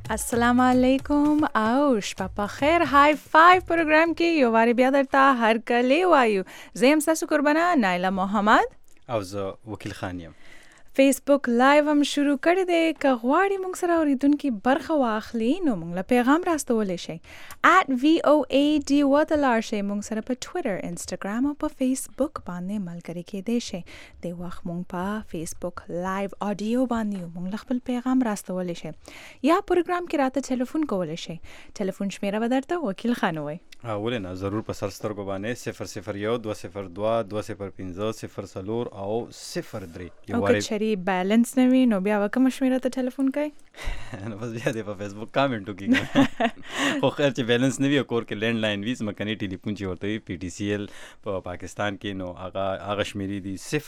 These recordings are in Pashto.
السلام علیکم او شپه په خیر های 5 پروګرام کې یو واری بیا درته هر کله وایو زم تاسو قربانه نایله محمد او زه وکیل خان یم. فیسبوک لایو هم شروع کړی دی که غواړئ موږ سره اورېدونکي برخه واخلي نو موږ له پیغام راستولی شئ @VOAD ورته لاړ شئ موږ سره په ټویټر انسټاګرام او په فیسبوک باندې ملګري کېدی شئ د وخت موږ په فیسبوک لایو آډیو باندې یو موږ له خپل پیغام راستولی شئ یا پروګرام کې راته ټلیفون کولی شئ ټلیفون شمیره به درته وکیل خان ووایي ولې نه ضرور په سر سترګو باندې 001 202 205 04 او 03 او که چېرې بیلنس نه وي نو بیا به کومه شمیره ته ټلیفون کوئ نو بس بیا دی په فیسبوک کامنټ وکړئ خو خیر چې بیلنس نه وي او کور کې لینډ لاین وي ځمکنی ټلیفون چې ورته وي PTCL په پاکستان کې نو هغه شمیرې دي 0800990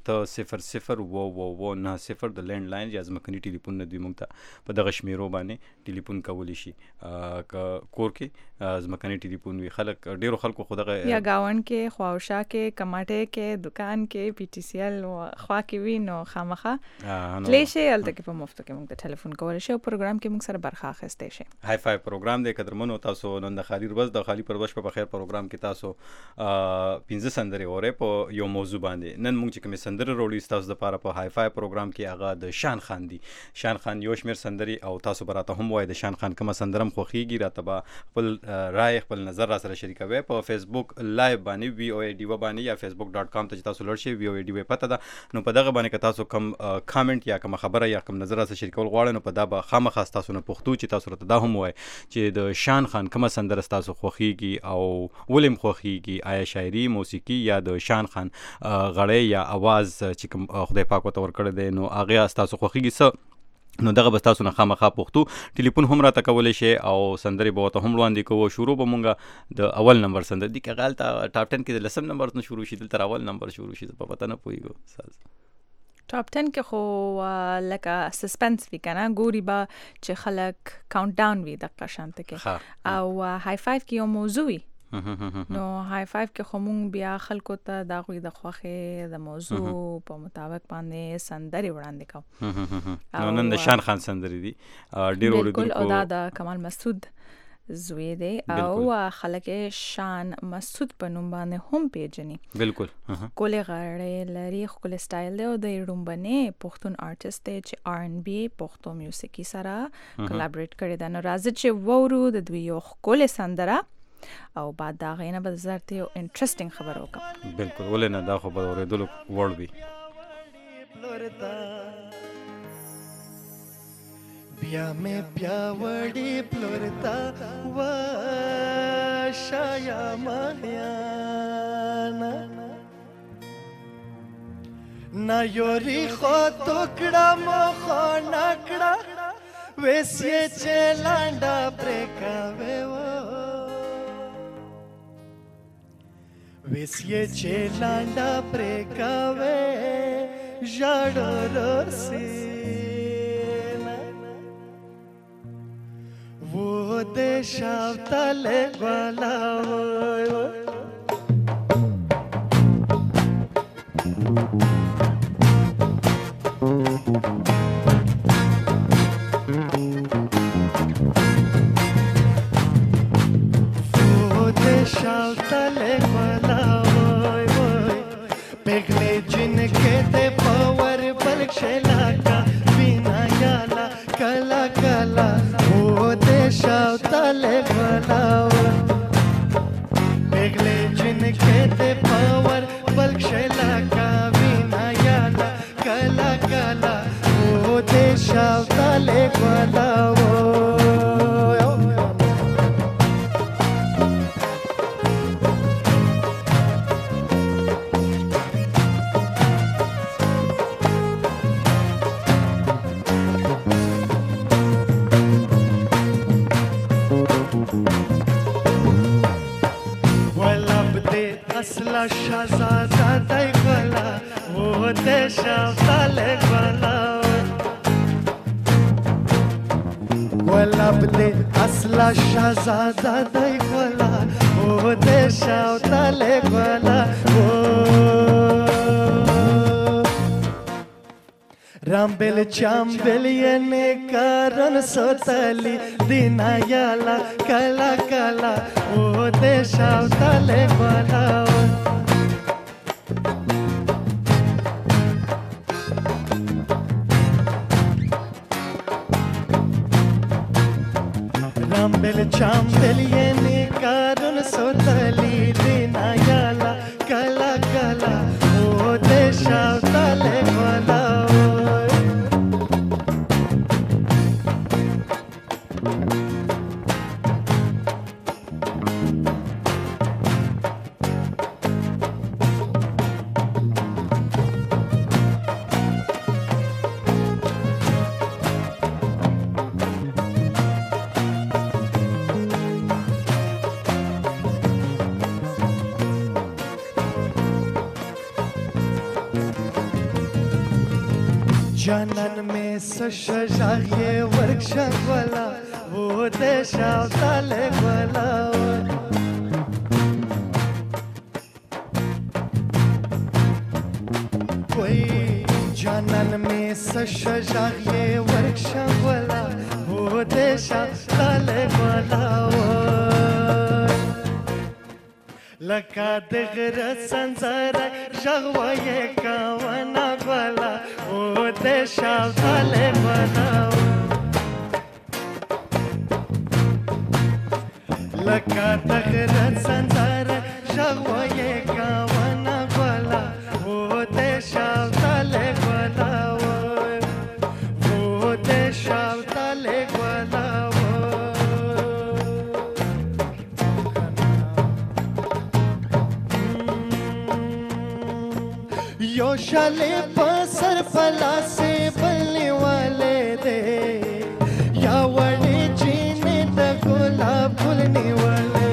د لینډ لاین یا ځمکني ټلیفون نه دوی موږ ته په دغه شمیرو باندې ټلیفون کولی شي که کور کې ځمکني ټلیفون وي خلک ډېرو خلکو خو دغه یا ګاونډ کې خواوشا کې کماټې کې دکان کې PTCL خوا کې وي نو خامخا تلی شئ هلته کې په مفتو کې موږ ته ټلیفون کولی شئ او پروګرام کې موږ سره برخه اخیستی شئ های فای پروګرام دی قدرمنو تاسو نن د خالي ورځ د خالي پرورش په خیر پروګرام کې تاسو 15 سندرې اورئ په یو موضوع باندې نن موږ چې کومې سندرې راوړي تاسو دپاره په های فای پروګرام کې هغه د شان خان دی شان خان یو شمېر سندرې او تاسو به راته هم وایئ د شان خان کومه سندره هم خوښیږي راته به خپل رای خپل نظر را سره شریکوئ په فیسبوک لایو باندې VOAD باندې یا facebook.com ته چې تاسو لړ شئ VOAD پته ده نو په دغه باندې که تاسو کوم کامنټ یا کومه خبره یا کوم نظر را سره شریکول غواړئ نو په دا به خامخا تاسو نه پوښتو چې تاسو راته دا هم ووایئ چې د شان خان کومه سندره ستاسو خوښیږي او ولې م خوښیږي آیا شاعري موسیقي یا د شان خان غړی یا اواز چې کوم خدای پاک ورته ورکړی دی نو هغې ستاسو خوښیږي څه نو دغه به ستاسو نه خامخا پوښتو ټلیفون هم راته کولی شئ او سندرې به ورته هم وړاندې کوو شروع به مونږ د اول نمبر سندرې دي که هلته ټاپ 10 کې د 10 نمبر نه شروع شي دلته اول نمبر شروع شي زه په پته نه پوهېږو ټاپ 10 کې خو لکه سسپنس وي که نه ګوري به چې خلک کاونټ ډاون وي دقه شانته کې او های 5 کې یو موضوع وي نو های 5 کې خو مونږ بیا خلکو ته د هغوی د خوښې د موضوع په مطابق باندې سندرې وړاندې کوو نو نن د شان خان سندرې دي ډېر بالکل او دا د کمال مسعود زوی دی او خلک شان مسعود په نوم باندې هم پیژني بالکل ښکلې غاړې لري ښکلی سټایل دی او د لومبنۍ پښتون آرټسټ دی چې R&B پښتو میوسیقي سره کلابریټ کړی ده نو راځه چې وورو د دوی یو ښکلې سندره او بعد د هغې نه به درته یو انټرسټینګ خبره وکړم بالکل ولې نه دا خو به د اورېدلو وړ وي بیا مې پیاوړې پلورتا وشایا ماهیانا نا یوري خو توکړه مخه نکړه ویسې چې لانډه پرېکاوې ویسې چې لانډه پرېکاوې ژړ رسي वो देशावतले वाला वो देशावतले वाला पेगले जिनके ते पावर बलक्षला का बिना याला कला कला देशावतले बनाव पेगले जिनके ते पावर बलक्षला का बिना याला कला कला वो देशावतले बनाव असला शहजादा दई गला वो देशावतले गला गुलाब दे असला शहजादा दई गला वो देशावतले गला رامبل چامبل یې کارن سوتلی دینا یالا کلا کلا او دې شاوتله بلاو رامبل چامبل یې کارن سوتلی دینا یالا کلا کلا او دې شاوتله بلاو جانان में सशजागे वर्कशॉप वाला वो देशा ताले वाला कोई जानन में सशजागे वर्कशॉप वाला वो देशा ताले वाला लका दगर संसार जगवाये कावना वाला ओ देशा ताले बनाओ लका दगर संसार जगवाये कावना वाला ओ देशा ताले बनाओ ओ देशा ताले बनाओ यो शाले पसर फला से बलने वाले दे या वड़े जीने द गुलाब फूलने वाले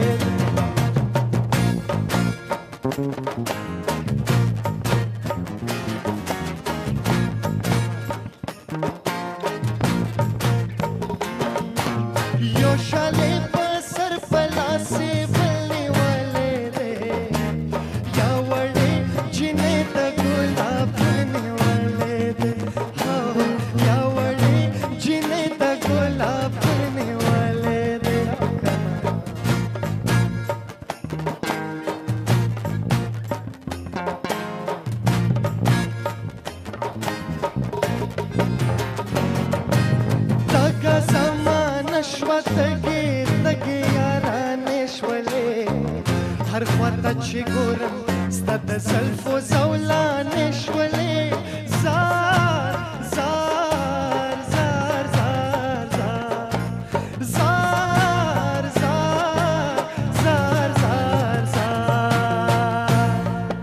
यो शाले पसर फला से बलने वाले दे या वड़े जीने हर ख्वाता चिगोरम स्तद सल्फो زولانه شولې زار زار زار زار زار زار زار زار زار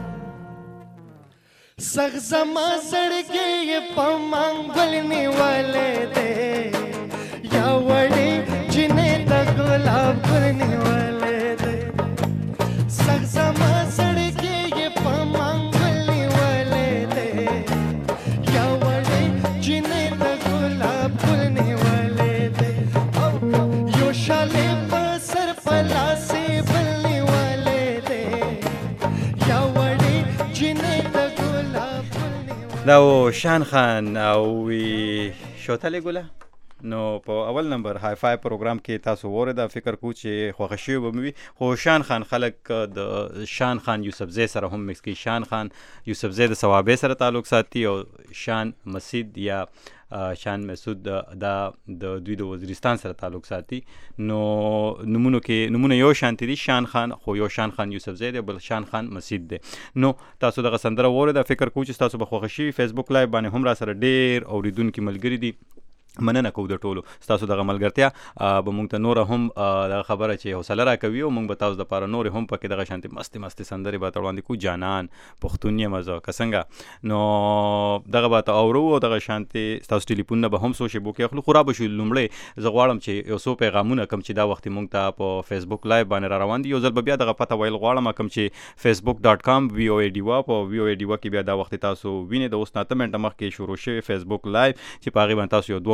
سغ زما زړګي په منګل نیولې دې یا وړې جنې د ګلاب پر نیولې دې سغ زما زړګي په منګل نیولې دې یا وړې جنې د ګلاب پر نیولې دې یو شالې په سر په لاسې بل نیولې دې یا وړې جنې د دا و شان خان او شوتلې ګله نو په اول نمبر های فای پروګرام کې تاسو وره فکر کو چې خوښ شوی به وي خو شان خان خلک د شان خان یوسفزی سره هم مکس کی شان خان یوسفزی د ثوابه سره تعلق ساتي او شان مسجد یا شان مسعود دا د دوی د وزیرستان سره تعلق ساتي نو نمونه یو شانتی دي شان خان خو یو شان خان یوسفزی دی بل شان خان مسجد دی نو تاسو دغه سندره وره فکر کو چې تاسو به خوښ شي فیسبوک لایو باندې هم را سره ډیر اوریدونکو ملګری دي مننه کوو د ټولو ستاسو دغه ملګرتیا به مونږ ته نوره هم دغه خبره چې حوصله راکوي او مونږ به تاسو دپاره نورې هم پکې دغه شانتې مستې سندرې به ته وړاندې کوو جانان پښتون یم زه که څنګه نو دغه به ته اورو او دغه شانتې ستاسو ټلیفونونه به هم څو شیبو کې اخلو خو را به شو لومړی زه غواړم چې یو څو پیغامونه کوم چې دا وخت مونږ ته په فیسبوک لایو باندې را روان دي یو ځل به بیا دغه پته ویل غواړم کوم چې facebook.com VOA ډیوا په VOA ډیوا کې بیا دا وخت تاسو وینئ د اوس نه اته منټه مخکې شروع شوی فیسبوک لایو چې په هغې باندې تاسو یو دوه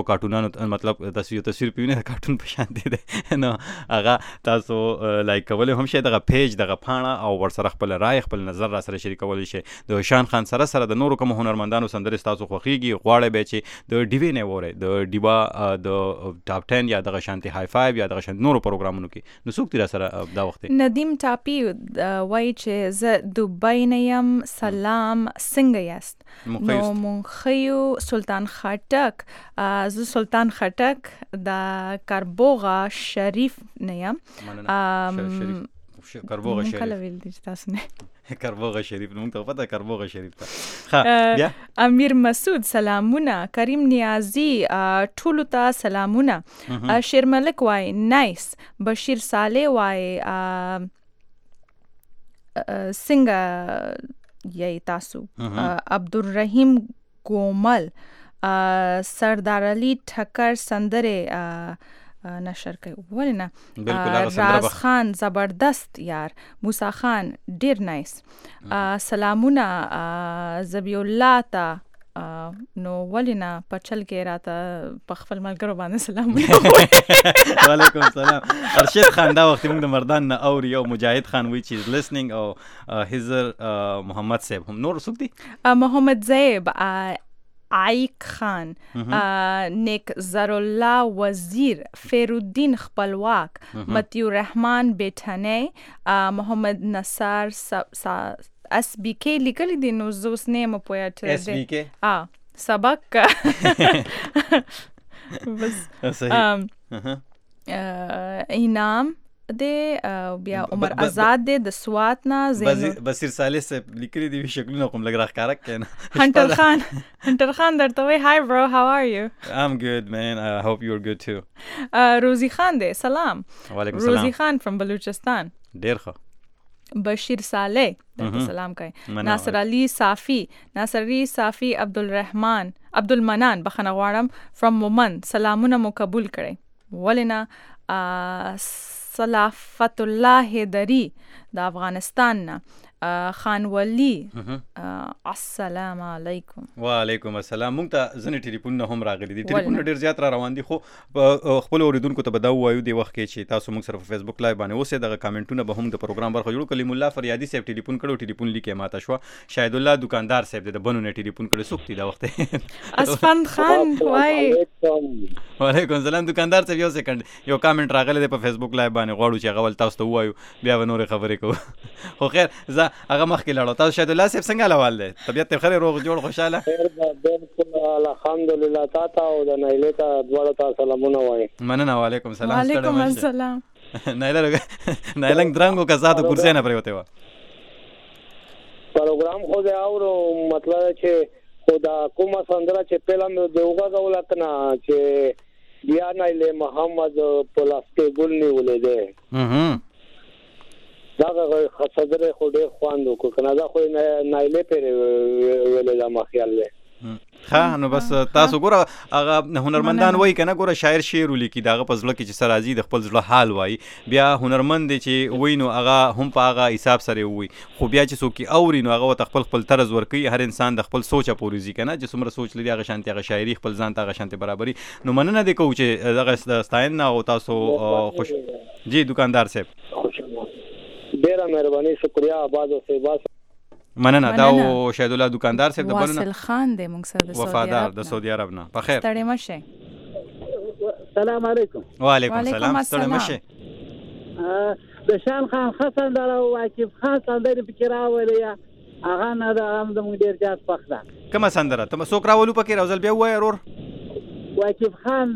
کارټونانو مطلب تصویر پیونه کارټون په شان دی نو هغه تاسو لایک کولای هم شئ دغه پیج دغه پاڼه او ورسره خپل رائے خپل نظر را سره شریکولی شئ د شان خان سره د نورو کوم هنرمندانو سندرې تاسو خوښیږي غواړئ به چې د ډیوی نه وره د ډیوا د ټاپ 10 یا دغه شانتي های 5 یا دغه شانتي نورو پروګرامونو کې نو څوک تیر سره دا وخت ندیم ټاپی وای چې ز دوبۍ نه یم سلام څنګه یاست نو مونږ سلطان خټک ز سلطان خټک د کاربوغا شریف نه یم کاربوغا شریف کله ویل دي تاسو نه کاربوغا شریف نو ته پته کاربوغا شریف ته بیا امیر مسعود سلامونه کریم نیازی ټولو ته سلامونه شیر ملک وای نایس بشیر صالح وای څنګه یی تاسو عبدالرحیم ګومل سردار علی ټکر سندره نشر کوي ولنه راز خان زبردست یار موسی خان ډیر نایس سلامونه زبی الله تا نو ولنه پچل کې راته په خپل ملګرو باندې سلامونه وعلیکم السلام ارشد خان دا وخت موږ د مردان نه اوري او مجاهد خان وی چیز لیسنینګ او حضر محمد صاحب هم نور څوک دي محمد زیب عایق خان نیک زرالله وزیر فیرالدین خپلواک متیو رحمان بیٹھنه محمد نصار اس بی کے لیکلی دی نو زوس نیم پویت اس بی کے سبق بس انعام دې بیا عمر آزاد دې د سوات نه بصیر صالح صاحب لیکلي دي شکلونه کوم لګ راخ کارک کنه هنټر خان درته وای هاي برو هاو ار یو I'm good man I hope you're good too روزی خان دې سلام وعلیکم السلام روزی خان from بلوچستان ډیر ښه بشیر صالح درته سلام کوي ناصر علی صافی عبدالمنان بخنه غواړم from مومن سلامونه مو قبول کړئ ولنه صلافت الله هیدری د افغانستان نه خان ولی السلام علیکم وعلیکم السلام مونږ ته ځنې ټلیفونونه هم راغلي دي ټلیفونونه ډیر زیات را روان دي خو خپل اوریدونکو ته به دا ووایو د وخت کې چې تاسو موږ سره په فیسبوک لایو باندې اوسئ دغه کامنټونه به هم د پروګرام برخه جوړو کلیم الله فریادي صاحب ټلیفون کړو ټلیفون لیکه ماته شو شاهد الله دکاندار صاحب د بنو نه ټلیفون کړو څوک دی دا وخت اسفند خان وای وعلیکم السلام دکاندار صاحب یو سکند یو کامنټ راغلی دی په فیسبوک لایو باندې غواړو چې هغه ول تاسو ته ووایو بیا به نورې خبرې کوو خو خیر زه هغه مخکې لاړو تاسو شاهد الله صاحب څنګه حوال دی طبیعت ته خیر روغ جوړ خوشاله بالکل الحمدلله تاسو او د نایله ته دواړو ته سلامونه وایي مننه وعلیکم السلام وعلیکم السلام نایلنګ درنګو کزاده کورسې نه پریوته و پروګرام خو دا اورو مطلب چې خدا کومه سندره چې پهلا مې دوغه غول کنا چې بیا نایله محمد پلاسټي ګل نیولې ده دا خاصه خو ډېر خواندو کو کنه دا خو نایله پر ویلې دا مخیال له ها نو بس تاسو ګوره هغه هنرمندان وای کنه ګوره شاعر شعر ولیکي داغه پزړه کې چې سرازي د خپل ځړه حال وای بیا هنرمند چې وای نو هغه هم په هغه حساب سره وای خو بیا چې څوک اوري نو هغه خپل طرز ورکي هر انسان د خپل سوچ پوریزي کنه چې څومره سوچ لري هغه شانتي هغه شاعري خپل ځان ته هغه شانتي برابرۍ نو مننه دې کوم چې دغه ستاین نه او تاسو خوش جی دکاندار صاحب ډیره مهرباني شکریا آباد او سیباس مننه دا او شاهد الله دکاندار صاحب د بنو واصل خان دې موږ سره د وفادار د سعودي عرب نه په خیر ستړي مشه السلام علیکم وعلیکم السلام ستړي مشه د شان خان حسن در او واقف خان سندره فکر راولې هغه نه د هم د موږ ډیر جات پخدا کومه سندره ته څوک راولو پکې راوزل بیا وای ورور واقف خان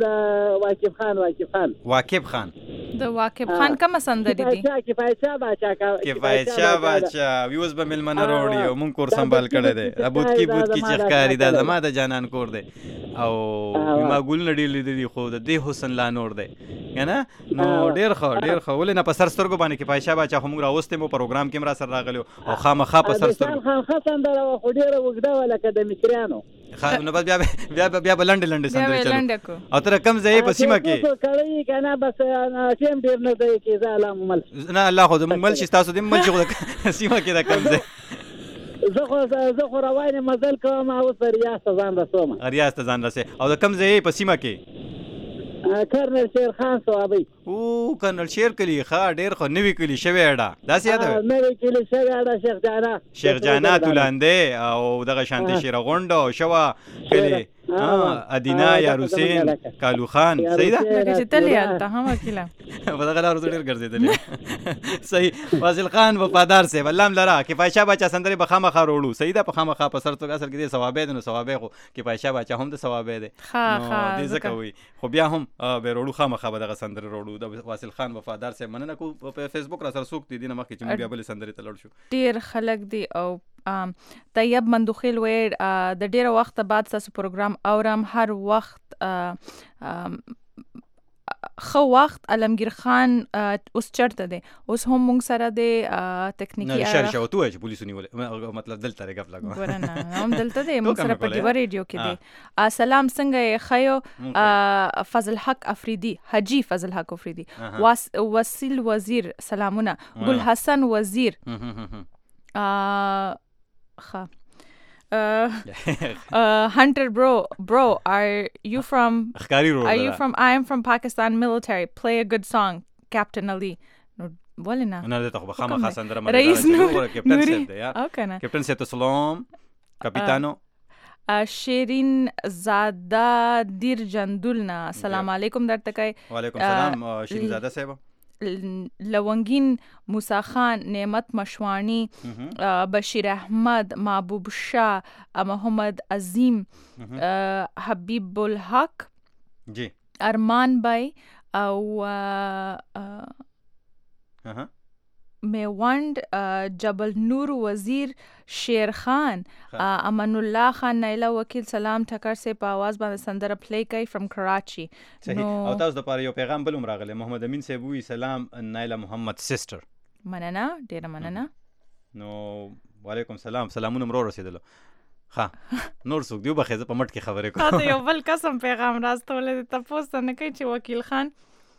د واقف خان کومه سندره دي کفایت شاه باچا ویوز به ملمنه روړي او مونږ کور سنبال کړی دی ابوت کی چخکاری دا زما د جانان کور دی او ما ګل نډی لیدلی خو د دې حسن لا نور دی کنه نو ډیر خو ولې نه په سر سترګو باندې کفایت شاه باچا هم راوسته مو پروګرام کې مرا سره راغلو او خامخا په سر سترګو خان حسن در او خو ډیر وګدا ولکه د مصریانو نو بس بیا بلند سندره چلو او تر کم ځای په سیمه کې کړي کنه بس شیم ډیر نه دی کې زالم مل نه الله خو د مل شي تاسو د مل شي سیمه کې دا کم ځای زه خو روان مزل کوم اوس ریاض ته ځان رسوم. ریاض ته ځان رسې او د کوم ځای په سیمه کې؟ کرنل شیر خان صوابی. او کرنل شیر کلی ښه ډېر خو نوي کلی شوی اډه داسې یاد نوي کلی شوی اډه شیخ جانا تولانده او دغه شانتي شیره غونډه او شوا کلی ادینا یا حسین کالو خان صحیح ده لکه چې تل یالته هم وکیله په دغه لارو ډېر ګرځېدلی صحیح. فاضل خان وفادار صاحب الله م لره کفایت شاه باچا سندرې به خامخا وروړو صحیح ده په خامخا په سر توګه اصل کې دې ثوابې دی نو ثوابې خو کفایت شاه باچا هم د ثوابې دی نو دې ځکه وایي خو بیا هم به وروړو خامخا به دغه سندرې وروړو د فاضل خان وفادار صاحب مننه کو په فیسبوک را سره څوک دي دې نه مخکې چې موږ بیا بلې سندرې ته لړ شو. ډېر خلک دي او طیب مندوخیل ویر د ډیره وخت بعد تاسو پروګرام اورم هر وخت خو وخت علمگیر خان اوس چرته دی اوس هم مونږ سره د تکنیکی شر شو تو چې پولیسو نیولې مطلب دلته رګف لګو ورنه هم دلته دی مونږ سره په دیو ریډیو کې دی. سلام څنګه خیو فضل حق افریدی حجی فضل حق افریدی وسیل وزیر سلامونه ګل حسن وزیر Hunter bro are you from I am from Pakistan military play a good song Captain Ali no ولنا انا ده تخبخ ما خاص عندنا رئيس كابتن سيد يا اوكي كابتن سيد سلام كابيتانو شیرین زاده دیر جندولنا السلام علیکم درته کوي. وعلیکم السلام شیرین زاده صاحب. لونگین موسی خان نعمت مشوانی بشیر احمد محبوب شاه محمد عظیم حبیب الحق جی ارمان بھائی او میوند جبل نور وزیر شیر خان امان الله خان نایله وکیل سلام ټکر سے په आवाज باندې سندره پلی کوي فرام کراچي. او تاسو د پاره یو پیغام بل راغلی محمد امین صاحب وی سلام نایله محمد سسټر مننه ډیره مننه. نو وعلیکم السلام سلامونه مرو رسیدلو ها نور څوک دیو بخیزه په مټ کې خبرې کوم تاسو یو بل قسم پیغام راستولې تاسو نه کوي چې وکیل خان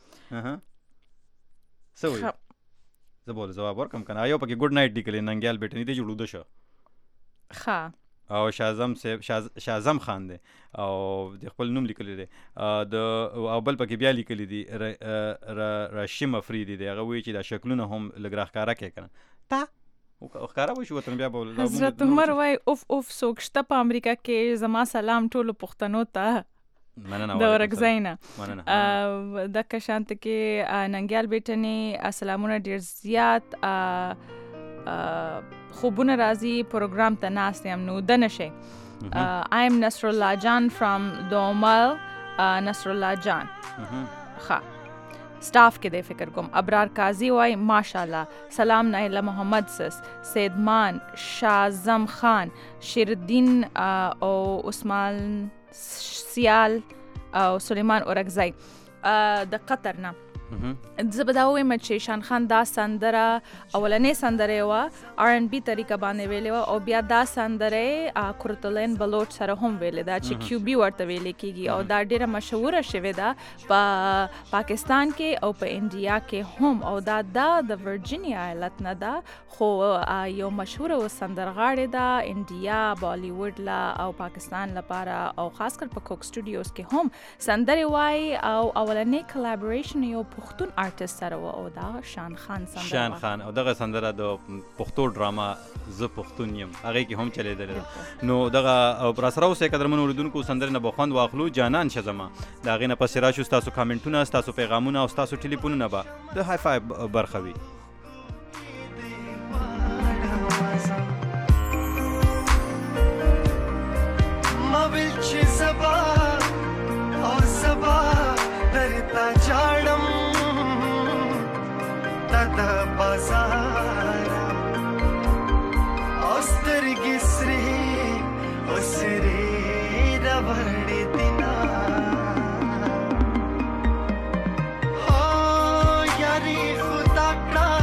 سوي زه بوله جواب ورکم کنه یو پکې ګډ نایټ لیکلی ننګیال بیٹنی دی جوړو ده شو ښه او شازم صاحب شازم خان دی او د خپل نوم لیکلی دی د او بل پکې بیا لیکلی دی راشم افریدی دی هغه وی چې دا شکلونه هم لګ راښکاره کوي کنه تا ښکاره وشي وطن بیا بول حضرت عمر وای اوف سوک شته په امریکا کې زما سلام ټولو پښتنو ته د ورګزینا د کشانت کې ننګیال بیٹنی سلامونه ډیر زیات خوبونه راځي پروګرام ته ناست یم نو د نشي I am نصر الله جان فرام دومل نصر الله جان ښه سٹاف کې د فکر کوم ابرار قاضی وای ماشاءالله سلام نایله محمد سیدمان شازم خان شیردین او عثمان سیال او سلیمان اورکزی د قطر نه زه به دا ووایم چې شان خان دا سندره اولنۍ سندره وه R&B طریقه باندې ویلې وه او بیا دا سندره کورتلین بلوچ سره هم ویلې ده چې کیوبي ورته ویلې کېږي او دا ډېره مشهوره شوې ده په پاکستان کې او په انډیا کې هم او دا د ورجینیا ایالت نه ده خو یو مشهوره سندرغاړې ده انډیا بالیوډ لا او پاکستان لپاره او خاص کر په کوک سټوډیوز کې هم سندرې وایي او اولنۍ کلابریشن یو پښتون آرټیست سره و او دا شان خان سندره شان خان او دغه سندره د پښتو ډراما ز پښتون یم هغه کې هم چلیدل نو دغه را سره اوسه قدرمن اوریدونکو سندره نه بخوند واخلو جانان شزما دا غینه پس راشو تاسو کامنټونه تاسو پیغامونه او تاسو ټلیفونونه به د های فای برخوي ما ویل سبا او سبا درتا جاړم د بازار اوسترګي سری اوسري دا وړې دینا ها یاري خدا کا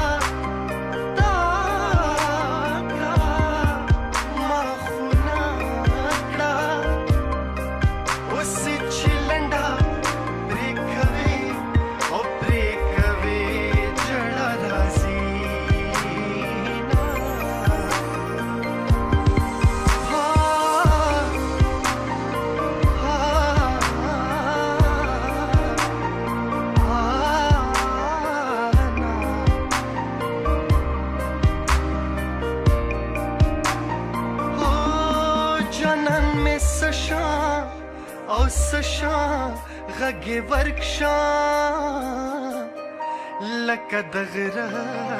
سشان غږ ورکشان لکه د غره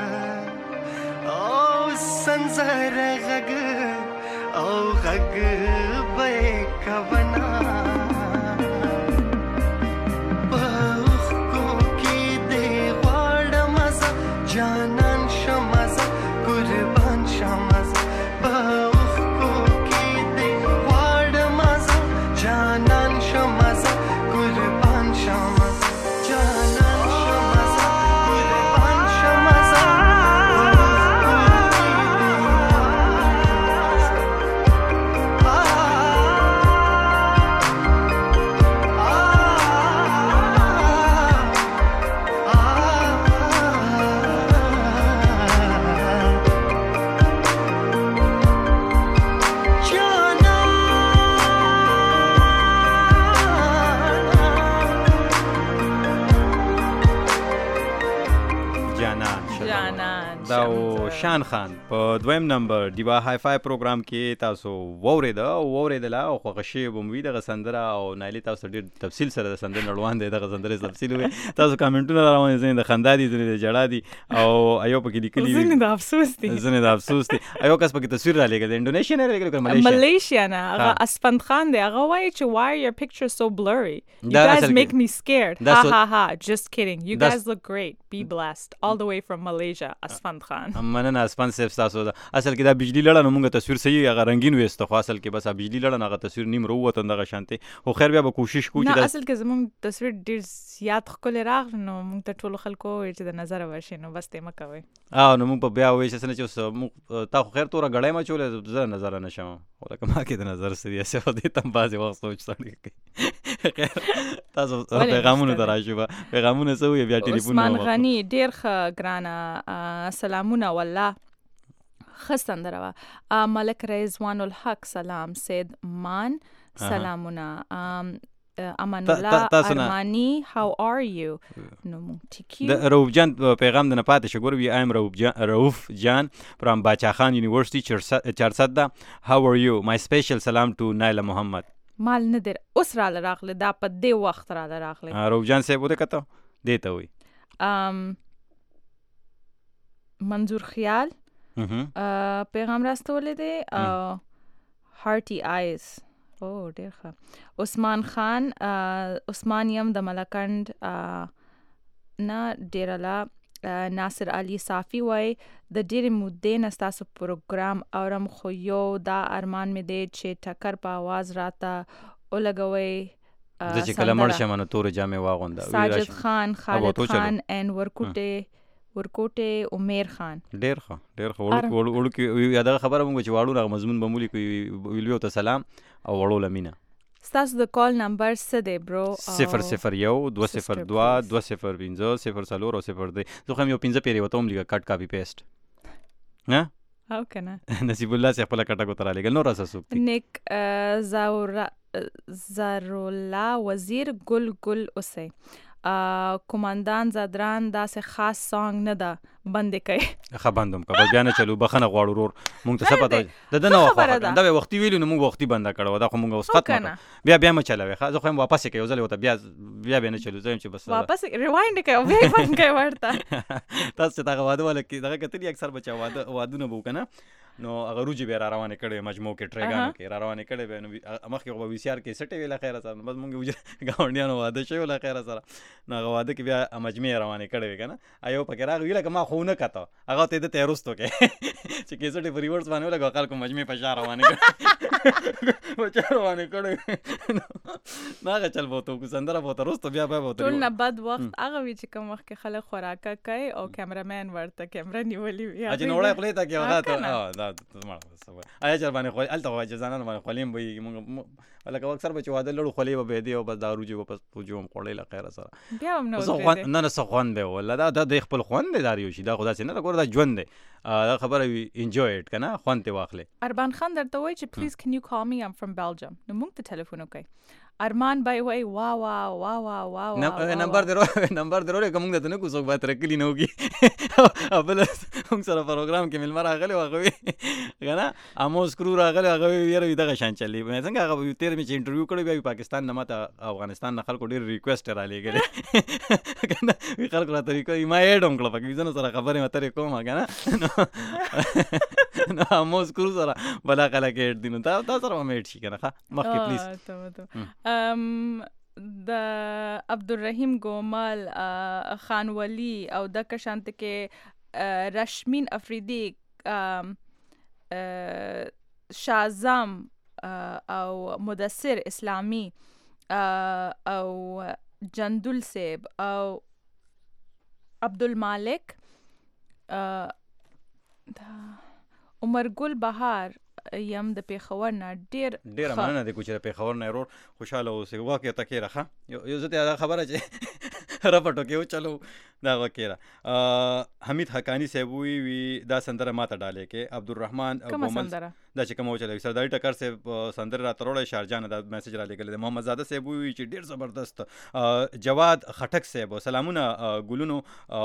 او سنځر غږ او غږ به کونا پخکو کې دې غواړم زه جانان شم زه قربان شم زه پخکو کې دې غواړم زه جانان شم زه قربان شم زه جانان شم زه قربان شم زه دا شان خان په دویم نمبر دیوا های فای پروګرام کې تاسو ووریدله او خوښ شوي به مو وي دغه سندره او نایلې تاسو ډېر تفصیل سره د سندرې نړوان دی دغه سندرې تفصیل وي تاسو کامنټونه را روان دي ځینې د خندا دي ځینې د ژړا دي او ایو پکې لیکلي ځینې د افسوس دي ایو کس پکې تصویر را لېږلی د انډونیشیا نه لېږلی که ملیشیا نه هغه اسفند خان دی هغه وایي چې why are your pictures so blurry you guys make me scared ha just kidding you guys look great be blessed all the way from Malaysia اسفند خان مننه اسفند صاحب تاسو اصل کې دا بجلی لړه نو موږ تصویر صحیح هغه رنگین وېسته خو اصل کې بس بجلی لړه هغه تصویر نیم روته دغه شانته خو خیر بیا به کوشش کوو چې اصل کې زموږ تصویر ډیر زیات ښکلی راغلی نو موږ ته ټولو خلکو وویل چې د نظره ورشي نو بس ته مه کوئ نو موږ په بیا وایي چې څه نه چې تا خو خیر توره ګړی مه اچولی زه نظره نه شم خو لکه ما کې د نظر څه دي هسې خو دې ته هم بعضې وخت سوچ سړی کوي خیر تاسو پیغامونو ته راشو به پیغامونه څه وایي بیا ټلیفون عثمان غني ډېر ښه ګرانه سلامونه والله ښه سندره وه ملک رضوان الحق سلام سید مان سلامونه امان الله ارمانی how are you نو مونږ ټیک یو د رؤوف جان پیغام د نه پاتې شو ګوره وي ایم رؤوف جان فرام باچا خان یونیورسټي 400 how are you my special salam to نایله محمد مال نه در اوس راله راغلی دا په دې وخت راله راغلی رؤوف جان صاحب ودې کته دې ته وي منظور خیال پیغام راستولی دی هارټي آیز ډېر ښه عثمان خان عثمان یم د ملکنډ نه ډېرله ناصر علي صافي وایي د ډېرې مودې نه ستاسو پروګرام اورم خو یو دا ارمان مې دی چې ټکر په آواز راته ولګوئ زه چې کله مړ شم نو تورې جامې واغونده ساجد خان خالد خان ان ورکوټې امیر خان ډېر ښه وړوکې دغه خبره مونږ چې واړو هغه مضمون به مو لیکو ویلویو ته سلام او وړو لمینه ستاسو د کال نمبر څه دی برو 001 202 205 04 او 03 زه خو هم یو 15 پیرې ورته هم لیکه کټ کاپي پیسټ او که نه نصیب الله صاحب خپله کټه کوته رالیږل نور راسه څوک دي نیک زارولا وزیر ګل اوسئ کوماندان زادران داسې خاص سانګ نه ده بندې کوي ښه بندوم که بس بیا نه چلو بخښنه غواړو ورور مونږ ته څه پته د ده نه وخوښه دا به وختي ویلو نو مونږ وختي بنده کړې وه دا خو مونږ اوس ختمه کړه بیا مه چلوې ښه زه خو یم واپس یې کوي یو ځل ورته بیا نه چلو زه یم چې بس واپس ریوایند کوي او بیا یې بند کوي ورته تاسو چې دغه واده والا کې دغه کتلي اکثر بچا وادونه به وکړه نو هغه روجې به یې را روانې کړې مجموع کې ټریګانو کې را روانې کړې به نو مخکې خو به وي سی آر کیسټ یې له خیره سره نو بس مونږ ګاونډیانو واده شوی له خیره سره نو هغه واده کې بیا مجموع یې روانې کړې وې که نه یو پکې راغی وي لکه ما خو ونه کته هغه ته یې ده ته یې رستو کې چې کیسټ یې په ریورس باندې ولګو خلکو مجموع په شا روانې کړې نو هغه چل به ورته وکړو سندره به ورته رستو بیا به ورته ټول نه بد وخت هغه وي چې کوم وخت کې خلک خوراکه کوي او کیمرامین ورته کیمره نیولې وي چې نوړی خولې ته کې هغه ته آیا چر باندې خولې هلته خو جزانانو باندې خولې هم وهېږي مونږ لکه اکثر به چې واده لړو خولې به بهدې او بس دا روجې به پس پوجې هم خوړې له خیره سره بیا هم نه څه خوند دی والله دا د خپل خوند دی دا یو شي دا خو داسې نه ده ګوره دا ژوند دی دا خبره وي انجوی اټ که نه خوند ترې واخلې اربان خان درته وایي چې پلیز کن یو کال می ام فرام بلجیم نو موږ ته ټلیفون وکړئ ارمان بای وای وا وا وا وا وا نمبر درو کوم د نه کو څوک به ترکلی نه وږي بل موږ سره پروګرام کې ملمر راغلی واغوي کنه اموس کرو راغلی هغه یره دغه شان چلی مې څنګه هغه تیر مې چې انټرویو کړی بیا پاکستان نه ماته افغانستان نه خلکو ډیر ریکوست را لګل کنه وی خلکو را طریقې ما یې ډوم کړل پکې زنه سره خبرې مترې کومه کنه نو اموس کرو سره بلا کله کې دینو تا سره مې شي کنه مخکې پلیز د عبدالرحیم گومل خانولی او د کشانت کې رشمین افریدی شازم او مدثر اسلامی او جندل سیب او عبدالمالک عمر ګل بهار یم د پیښور نه ډیر مننه د کوچره پیښور نه ورور خوشاله اوسې واقع تکي راخه یو زته خبره چې رپټو کې چلو دا وکیرا حمید حقانی صاحب وی دا سندره ماته ډالې کې عبدالرحمن ګومل دا چې کوم چلوي سرداری ټکر صاحب سندره را تروړې شارجان دا میسج را لګل محمد زاده صاحب وی چې ډیر زبردست جواد خټک صاحب سلامونه ګلونو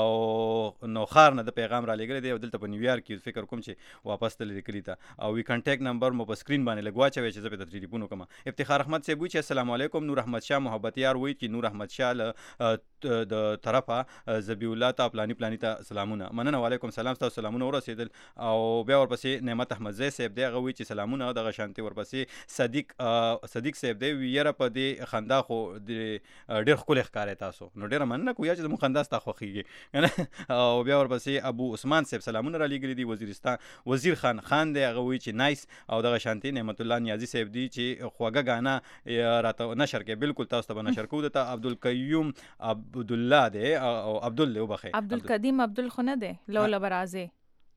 او نوخار نه د پیغام را لګل دی دلته په نیویارک کې فکر کوم چې واپس تل لیکلی تا او وی کانټیکټ نمبر مو په سکرین باندې لګواچوي چې زه په تلیفون کوم افتخار احمد صاحب وی چې السلام علیکم نور احمد شاه محبت یار وی چې نور احمد شاه د طرفه زبی الله تا پلانی ته سلامونه مننه وعلیکم سلام تاسو سلامونه ورسېدل او بیا ورپسې نعمت احمد زئی صاحب دی غوي چې سلامونه د غشانتي ورپسې صدیق صاحب دی ویره په دې خندا خو ډېر خپل ښکارې تاسو نو ډېر مننه کویا چې مو خندا ستا خوخیږي او بیا ورپسې ابو عثمان صاحب سلامونه را لګري دی وزیرستان وزیر خان دی غوي چې نایس او د غشانتي نعمت الله نیازی صاحب دی چې خوګه غانا راته نشر کې بالکل تاسو ته نشر کوو د عبدالقیوم عبدالله دی او عبدالله وبخه عبدالقدیم عبدالخونه دی لولا برازي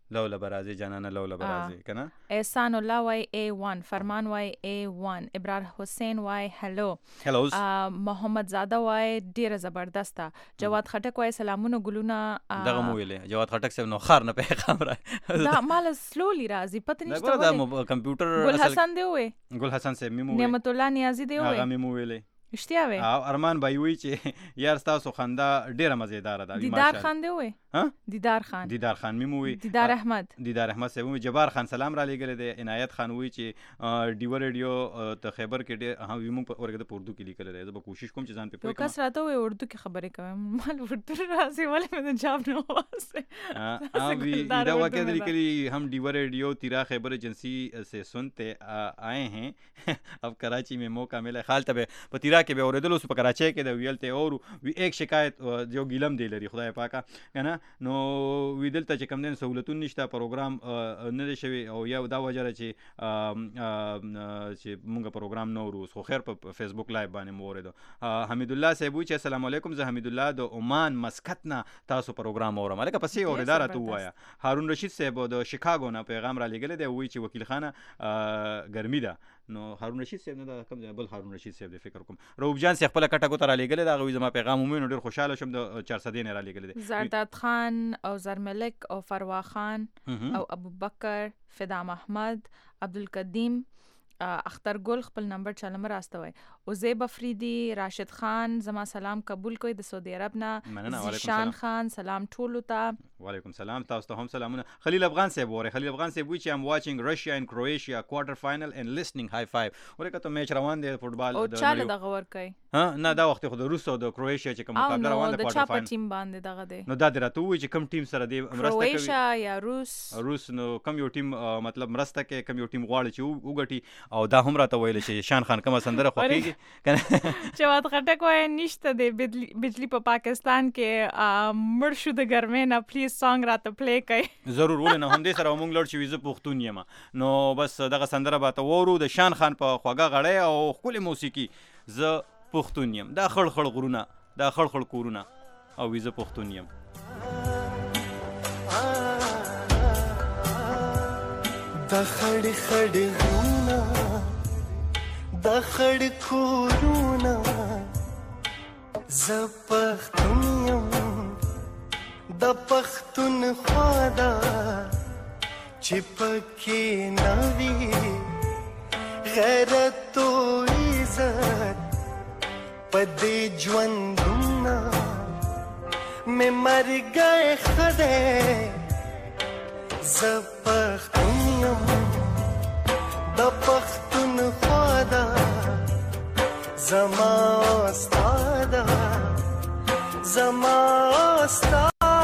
جانانه لولا برازي کنه احسان الله واي A1 فرمان واي A1 ابرار حسین واي هلو محمد زاده واي ډیر زبردسته جواد خټک واي سلامونه ګلونه دغه مو ویلې جواد خټک صاحب نو خار نه پیغام را دا مال سلولی راځي پته نشته دا کمپیوټر ګل حسن دی وې ګل حسن صاحب مې مو نعمت الله نیازی دی وې هغه مې مو ویلې اشتیا وې او ارمان بای وی چې یار تاسو خندا ډیره مزیدار ده دیدار خان دی وې دیدار خان مې مو وی دیدار احمد صاحب وی جبار خان سلام را لګل دی عنایت خان وی چې ډیو ریډیو ته خیبر کې ډیر وی مو ورګه د اردو کې لیکل دی زه به کوشش کوم چې ځان په پوهه کس راته وی اردو کې خبرې کوم مال اردو راځي ولې مې جواب نه واسه وی دا واقعا لیکلی हम ڈیو ریڈیو تیرا خیبر ایجنسی سے سنتے آئے ہیں اب کراچی میں موقع ملا خال تبه په تیرا کې به اوریدل اوس په کراچي کې د ویلته او وی ایک شکایت جو ګیلم دی لري خدای پاکا کنه نو وی دلته چې کم دین سہولتون نشته پروګرام نه شوی او یا دا وجره چې مونږه پروګرام نو ورو خو خیر په فیسبوک لایو باندې مو اوریدو حمید الله صاحب چې السلام علیکم زه حمید الله د عمان مسقط نه تاسو پروګرام اورم الکه پسې اوریدار ته وایا هارون رشید صاحب د شیکاګو نه پیغام را لګل دی وی چې وکیل خانه ګرمي ده نو هارون رشید صاحب نه کوم بل هارون رشید صاحب د فکر کوم روب جان صاحب خپل کټه کو تر لګل دا غوي زما پیغام ومنو ډیر خوشاله شم د 400 نه را لګل دي زرداد خان او زرملک او فروا خان او ابو بکر فدا محمد عبدالقدیم اختر ګل خپل نمبر چالم راستوي او زیب افریدی راشد خان زما سلام قبول کوي د سعودي عرب نه زیشان خان سلام ټولو ته وعلیکم سلام تاسو ته هم سلامونه خلیل افغان صاحب وره خلیل افغان صاحب وی چې ام واچینګ رشیا اند کروشیا کوارټر فائنل اند لیسنینګ های فایو ورکه ته میچ روان دی فوټبال او چاله دغه ور کوي نه دا وخت خو د روس او د کروشیا چې کوم مقابله روان دی کوارټر فائنل ټیم باندې دغه دی نو دا درته وی چې کوم ټیم سره دی مرسته کوي کروشیا یا روس نو کوم یو ټیم مطلب مرسته کوي کوم یو ټیم غواړي چې وګټي او دا هم راته ویل چې شان خان کومه سندره خوښیږي کنه جواد خټک وای نشته دی بجلی په پاکستان کې مړ شو د ګرمۍ نه پلیز سانګ راته پلی کړئ ضرور ول نه هم دې سره مونږ لړ شو زه پښتون یم نو بس دغه سندره به ته وورو د شان خان په خوګه غړې او خپل موسیقي زه پښتون یم دا خړ خړ غرونه دا خړ خړ کورونه او زه پښتون یم دا خړ خړ غرونه دا خړ کورونه زه پښتون یم د پښتون خوا ده چې پکې نه وي غیرت او عزت پدې ژوندونه مې مر گئے خدای زه پښتون یم د پښتونخوا ده زما استاد زما استاد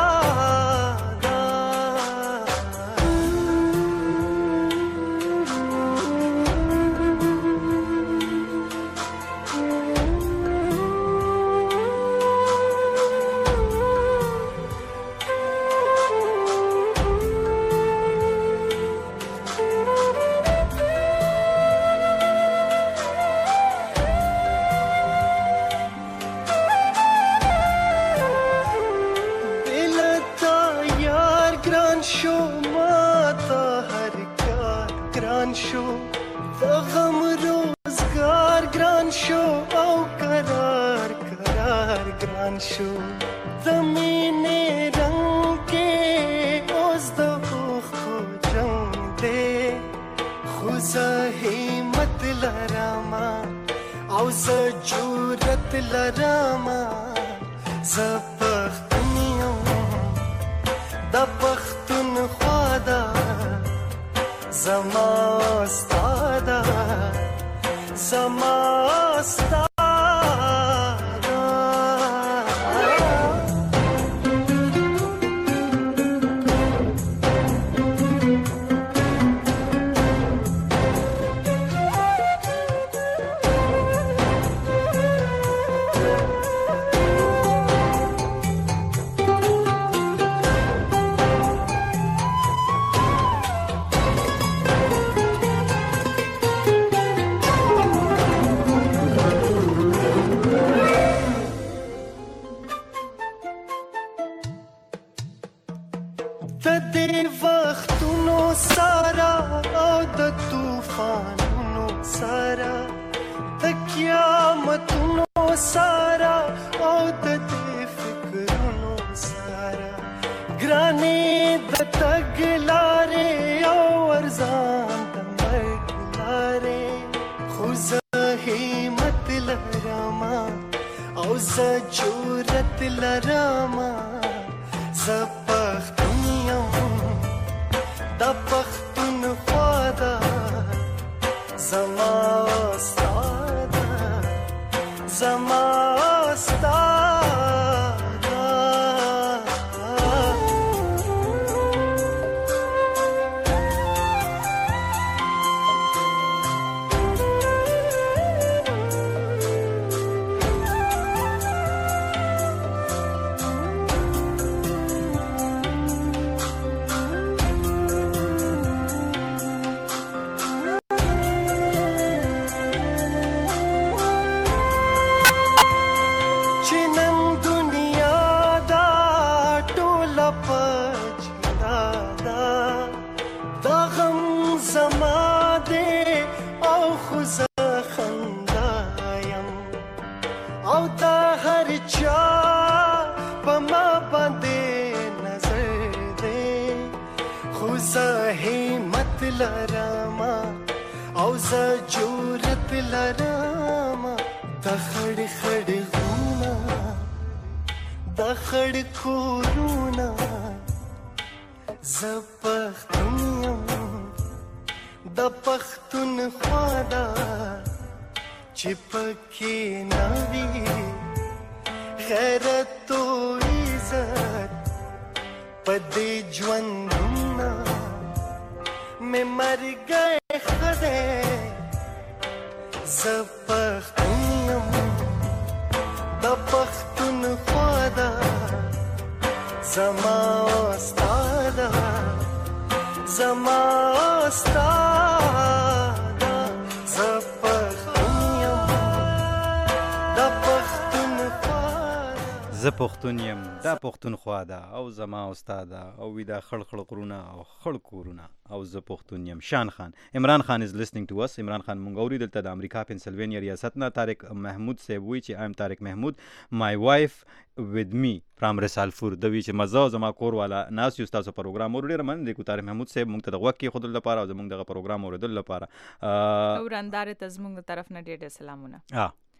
زه پښتون یم دا پښتونخوا ده او زما استاد او ودا خړ قرونه او خړ کورونه او زه پښتون یم. شان خان عمران خان is listening to us. عمران خان مونږ اوري دلته د امریکا پنسلوانیا ریاست نه. طارق محمود صاحب وی چې I'm طارق محمود, my wife with me from رسالفور. د وی چې مزه زما کور والا ناس یو تاسو پروګرام اوري رمن د کو طارق محمود صاحب مونږ ته د وخت کې خود لپاره او زمونږ دغه پروګرام اوریدل لپاره او راندار ته زمونږ طرف نه ډېر سلامونه.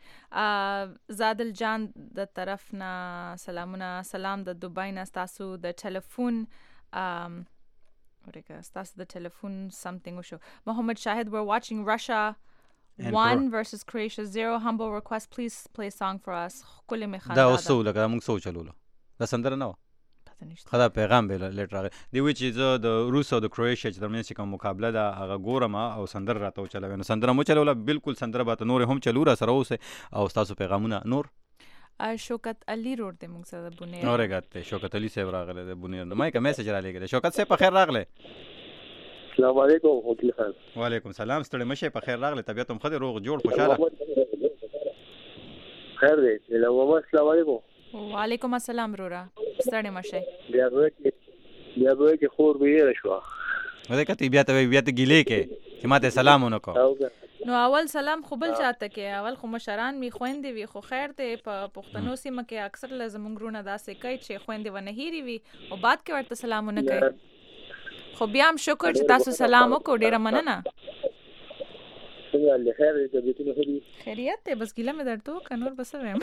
زادل جان د طرف نه سلامونه، سلام د دوبای نه، ستاسو د ټلیفون ستاسو د ټلیفون something وشو. محمد شاهد, we're watching Russia 1 versus Croatia 0. Humble request, please play a song for us. کلی می خندا دا اوسو لکه موږ سو چلولو دا سندره نه و خدا پیغام به لیټر راغی دی وی چې زه د روس او د کروشیا چې ترمنځ کوم مقابله ده هغه ګورم او سندره راته چلوي نو سندره مو چلوله بالکل سندره به نور هم چلو را سره اوسه او تاسو پیغامونه نور شوکت علی روډ د موږ سره بونیر اورګات شوکت علی صاحب راغله د بونیر نو مایک میسج را لګل شوکت صاحب په خیر راغله السلام علیکم وکیل خان. وعلیکم السلام ستړي مشه په خیر راغله طبيعت هم خدای روغ جوړ خوشاله خیر دی السلام علیکم. وعلیکم السلام رورا ستړي مشه بیا به کې خور به شو مده کته بیا ته ګیلې کې چې ماته سلام ونکړو نو اول سلام خو بل چاته کې اول خو مشران می خويندې وي خو خیر ته په پښتنو سیمه کې اکثر لازم غرونه داسې کوي چې خويندې ونه هېری وي او بعد کې ورته سلام ونه کوي خو بیا هم شکر چې تاسو سلام وکړو ډیره مننه څنګه له خیر دې ته هدي خیریت ته بس ګیله مې درته کنور بس ویم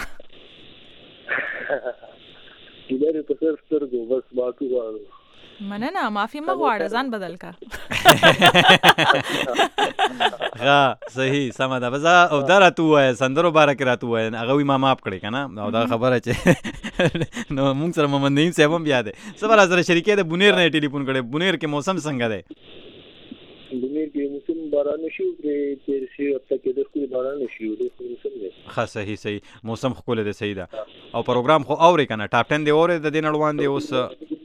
ګیله په سر سترګو بس باټو غواړو مننه معافي مغواړه ځان بدل کا ها صحیح سم ده بس او دراتو وای سندرو بارک راتو وای هغه وی ما ماپ کړی کنه او دا خبره چې نو موږ سره محمد نعیم صاحب هم بیا ده سره سره شریکې د بونیر نه ټلیفون کړي بونیر کې موسم څنګه ده بونیر کې موسم باران شي پرې تیر شي او تک د خپل باران شي د موسم ده ها صحیح موسم خو له صحیح ده او پروګرام خو اوري کنه ټاپ 10 دی اوره د دین اړوان دی اوس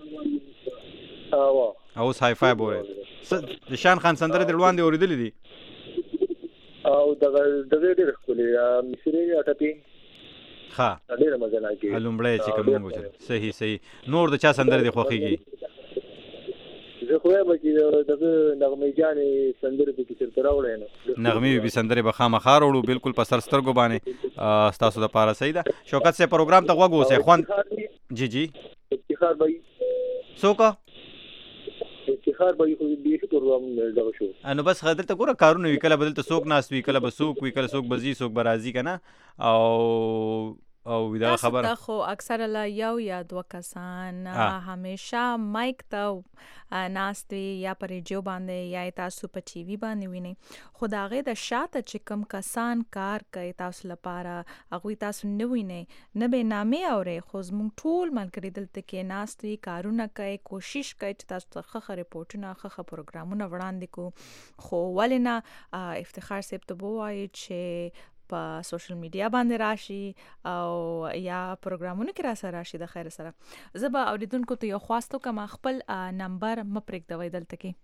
او هاي فاي بوره د شان خان سندره د روان دي اوریدلې دي او دغه ډېر خولي مصری اټپی ها ډېر مزه راکې لومړی چې کوم وځي صحیح نور د چا سندره دی خوخيږي زه خو به چې دغه نغمه جانې سندره به کې تر راوړې نو نغمه به سندره به خامخا وروړو بالکل په سر سترګو باندې تاسو د پاره صحیح ده شوکت سے پروګرام ته وګو سه خوان جی افتخار بھائی سوکا افتخار به خو دې پروګرام دغه شو انو بس خدای ته ګوره کارونه وی کله بدلته سوک ناس وی کله بسوک وی کله سوک بزی سوک برازي کنه او دا خبره خو اکثر لا یو یا دو کسان همیشه مایک ته ناستوي یا پر جو باندې یا تاسو په ټي وي باندې ویني خدای د شاته چې کم کسان کار کوي تاسو لپاره هغه تاسو نه ویني نه به نامې اوري خو زموږ ټول ملګری دلته کې ناستوي کارونه کوي کوشش کوي چې تاسو ته ښه ریپورتونه ښه پروګرامونه وړاندې کو خو ولنه افتخار صاحب ته وایي چې په سوشل میډیا باندې راشي او یا پروګرامونو کې را سره راشي د خیر سره زه به اوریدونکو ته یو خواستو کوم خپل نمبر مپرېږدوئ دلته کې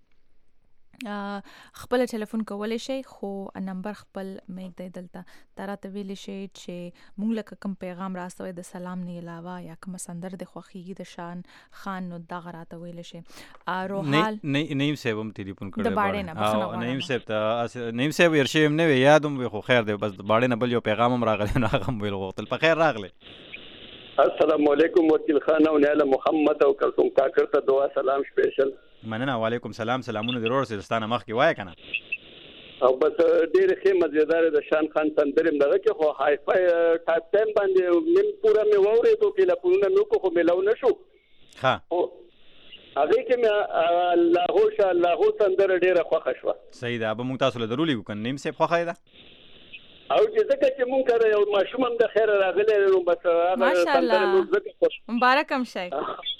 خپل ټلیفون کولی شي خو نمبر خپل مېږدئ دلته دا راته ویلی شي چې مونږ لکه کوم پیغام راستوئ د سلام نه علاوه یا کومه سندره د خوښیږي د شان خان نو دغه راته ویلی شي روحال نعیم صاحب هم ټلیفون کړی د باړې نه بخښنه نعیم صاحب ته نعیم صاحب ورشي هم نه یادوم خو خیر دی بس باړې نه بل یو پیغام هم راغلی نو هغه هم ویل غوښتل په خیر راغلی السلام علیکم وکیل خان او نیاله محمد او کلثوم کاکر ته دعا سلام سپیشل مننه وعلیکم سلام سلامونه ضرور سرستانه مخ کې وای کنه او بس ډېر ښه مزیدار د شان خان تندرم دغه کې خو هاي فاي ټاپ 10 باندې نیم پورا مې ووري ته کې لا پونه نو کو ملاو نشو ها هغه کې مې الله تندر ډېر خوښ شو صحیح ده به مونږ تاسو له ضروري وکړ نیم سه خوښه ده او چې ځکه چې مونږ کړه یو ماشوم هم د خیر راغلی نو بس هغه ماشاءالله مبارک هم شي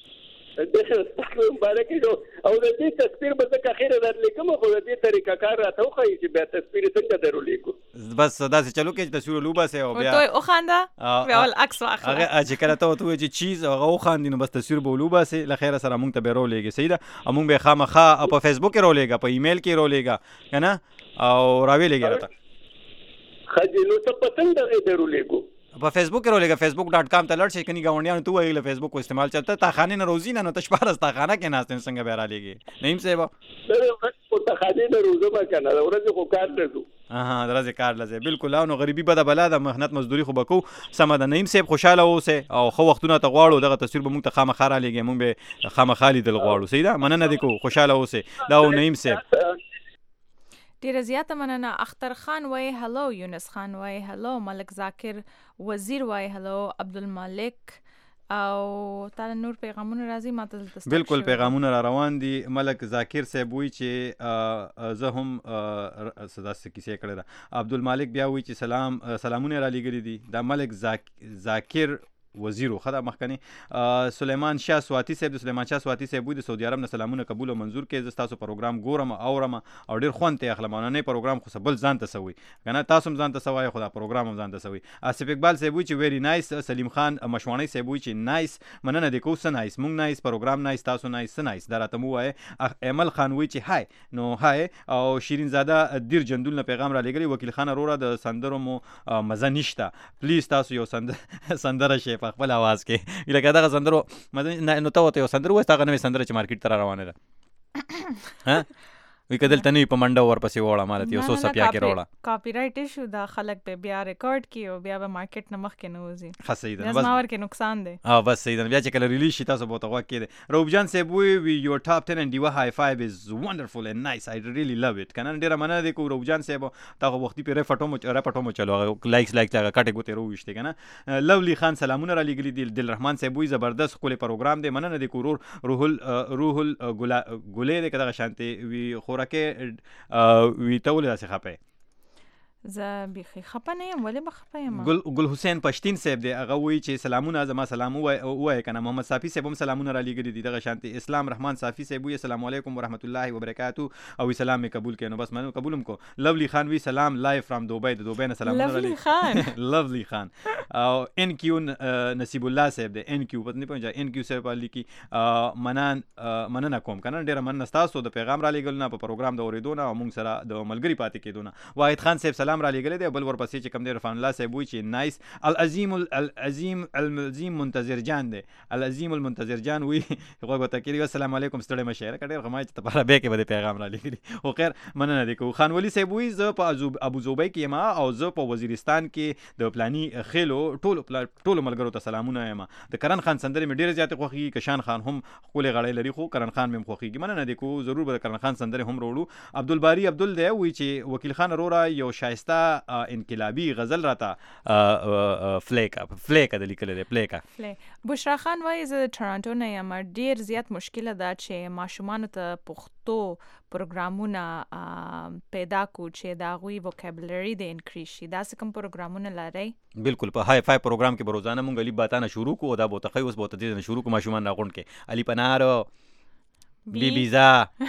مبارک جو او د دې تصویر به ځکه خیر درلیکم خو د دې طریقه کار راته وخی چې بیا تصویر څنګه درلیکو بس داسې چلو کې تصویر لوبه سه او بیا او خاندا بیا ول عکس واخله هغه چې کله ته وته چې چیز هغه خاندي نو بس تصویر به لوبه سه له خیر سره مونږ ته به رولېږي صحیح ده مونږ به خامخا په فیسبوک کې رولېږي په ایمیل کې رولېږي کنه او راویلېږي راته خځې نو څه پتنګ دغه درلیکو په فیسبوک کې رولېږي facebook.com ته لړ شي کني گاونډیانو ته وایي له فیسبوک استعمال چلته تا خانه نه روزي نه تش پارس تا خانه کې ناستین څنګه به را لېږي نعیم صاحب او تا خانه نه روزه ما کنه ورځ خو کار لرو درځه کار لزه بالکل او غریبي بده بلا د مهنت مزدوري خو بکو سم د نعیم صاحب خوشاله اوسه او خو وختونه ته غواړو دغه تصویر به مونږ ته خامخا را لېږي مونږ به خامخا لیدل غواړو صحیح ده مننه دې کو خوشاله اوسه دا نعیم صاحب ډیره زیاته مننه. اختر خان وای هلو، یونس خان وای هلو، ملک ذاکر وزیر وای هلو، عبدالمالک او تعالی نور پیغامونه راځي ماته دلته. بالکل پیغامونه را روان دي. ملک ذاکر صاحب وی چې زه هم داسې کیسې کړې ده. عبدالمالک بیا وی چې سلامونه را لېږلي دي. دا ملک ذاکر وزیرو خدا مخکنی. سلیمان شاه سواتی صاحب، د سلیمان شاه سواتی صاحب وی د سعودي عرب نه سلامونه قبول او منظور کې. زه تاسو پروګرام ګورم اورم او ډیر خوند ته اخلم. نه پروګرام خو بل ځان ته سوي کنه، تاسو هم ځان ته سوي، خدا پروګرام هم ځان ته سوي. آصف اقبال صاحب وی چې ویری نایس. سلیم خان مشوانی صاحب وی چې نایس، مننه د کو سن نایس، مونږ نایس، پروګرام نایس، تاسو نایس، نایس دراته مو وای. ایمل خان وی چې هاي نو هاي. او شیرین زاده دیر جندول نه پیغام را لګلی. وکیل خان اورا د سندرو مو مزه نشته، پلیز تاسو یو سندره شي په خپل आवाज کې لکه دغه سندرو نو ته وته یو سندرو وستا غنوي سندره چې مارکیټ ته روانه ده ها وی کدل تنوی په منډه ورپسې وړه مالت یو سو سپیا کې وړه. کاپی رائټ شو دا خلک به بیا ریکارډ کی او بیا به مارکیټ نه مخ کې نه وځي. خاصه ده بس ماور کې نقصان دی. بس صحیح ده. بیا چې کله ریلیز شي تاسو به ته غوږ کېده. روب جان صاحب وی یور ټاپ 10 and your high five is wonderful and nice, I really love it. کنه ډیره مننه دی کو روب جان صاحب. تاغه وختي په رپټو مو چلو لایکس لاګه کټه ګوته روښته کنه. لولی خان سلامونه را لګلی دي. دل رحمان صاحب وی زبردست خپل پروګرام دی. مننه دی کو روح ګولې د کده شانتي وی خورکه وی تول داسې خپه. زه بيخي خپه نه یم. ولې به خپه یم؟ ګل حسین پښتين صاحب دی. هغه وی چې سلامونه زما سلام وای کنه. محمد صافي صاحب هم سلامونه را لګري دي دغه شانتي. اسلام رحمان صافي صاحب وی السلام علیکم ورحمت الله وبرکاتہ او سلام می قبول کینو بس منو قبولم کو. لولی خان وی سلام لایو فرام دوبۍ. د دوبۍ نه سلامونه را لولی خان لولی خان او ان کیو نصیب الله صاحب دی. ان کیو پتنی پنځه ان کیو صاحب لیکي مننه کوم کنه. ډیر مننه تاسو د پیغام را لګل نه په پروګرام د اوریدونه او موږ سره د ملګری پاتې کېدونه. واحد خان صاحب سلام را لګل دی. بل ورپسې چې کم دی رفان الله صاحب وی چې نایس. العظیم منتظر جان دی. العظیم المنتظر جان وی خو به تکلیف السلام علیکم ستړي مشه کډیر غمای چې تپاره به کې به پیغام را لګلی او خیر مننه دی کو. خان ولی صاحب وی ز په ابو ظبی کې ما او ز په وزیرستان کې د پلاني خېلو ټولو ملګرو ته سلامونه یم. د کرن خان سندره مې ډیر زیات خوخي. کشان خان هم خپل غړې لري خو کرن خان مې خوخي. مننه دی کو ضرور به کرن خان سندره هم وروړو. عبدالباری عبدل دی وی چې وکیل خان اورا یو شایسته انقلابی غزل راته فلیکا د لیکل دی. پلیکا بشرا خان وای زه ټورانټو نه یم. ډیر زیات مشکله ده چې ماشومان ته پښتو پروګرامونه پیدا کو چې دا غوي وکابلری د انکریز شي. دا کوم پروګرامونه لري؟ بالکل په هاي فای پروګرام کې بروزانه مونږ علی باتانه شروع کو. دا بوته خي اوس بوته دې شروع کو. ماشومان راغون کې علی پنارو بیبیزا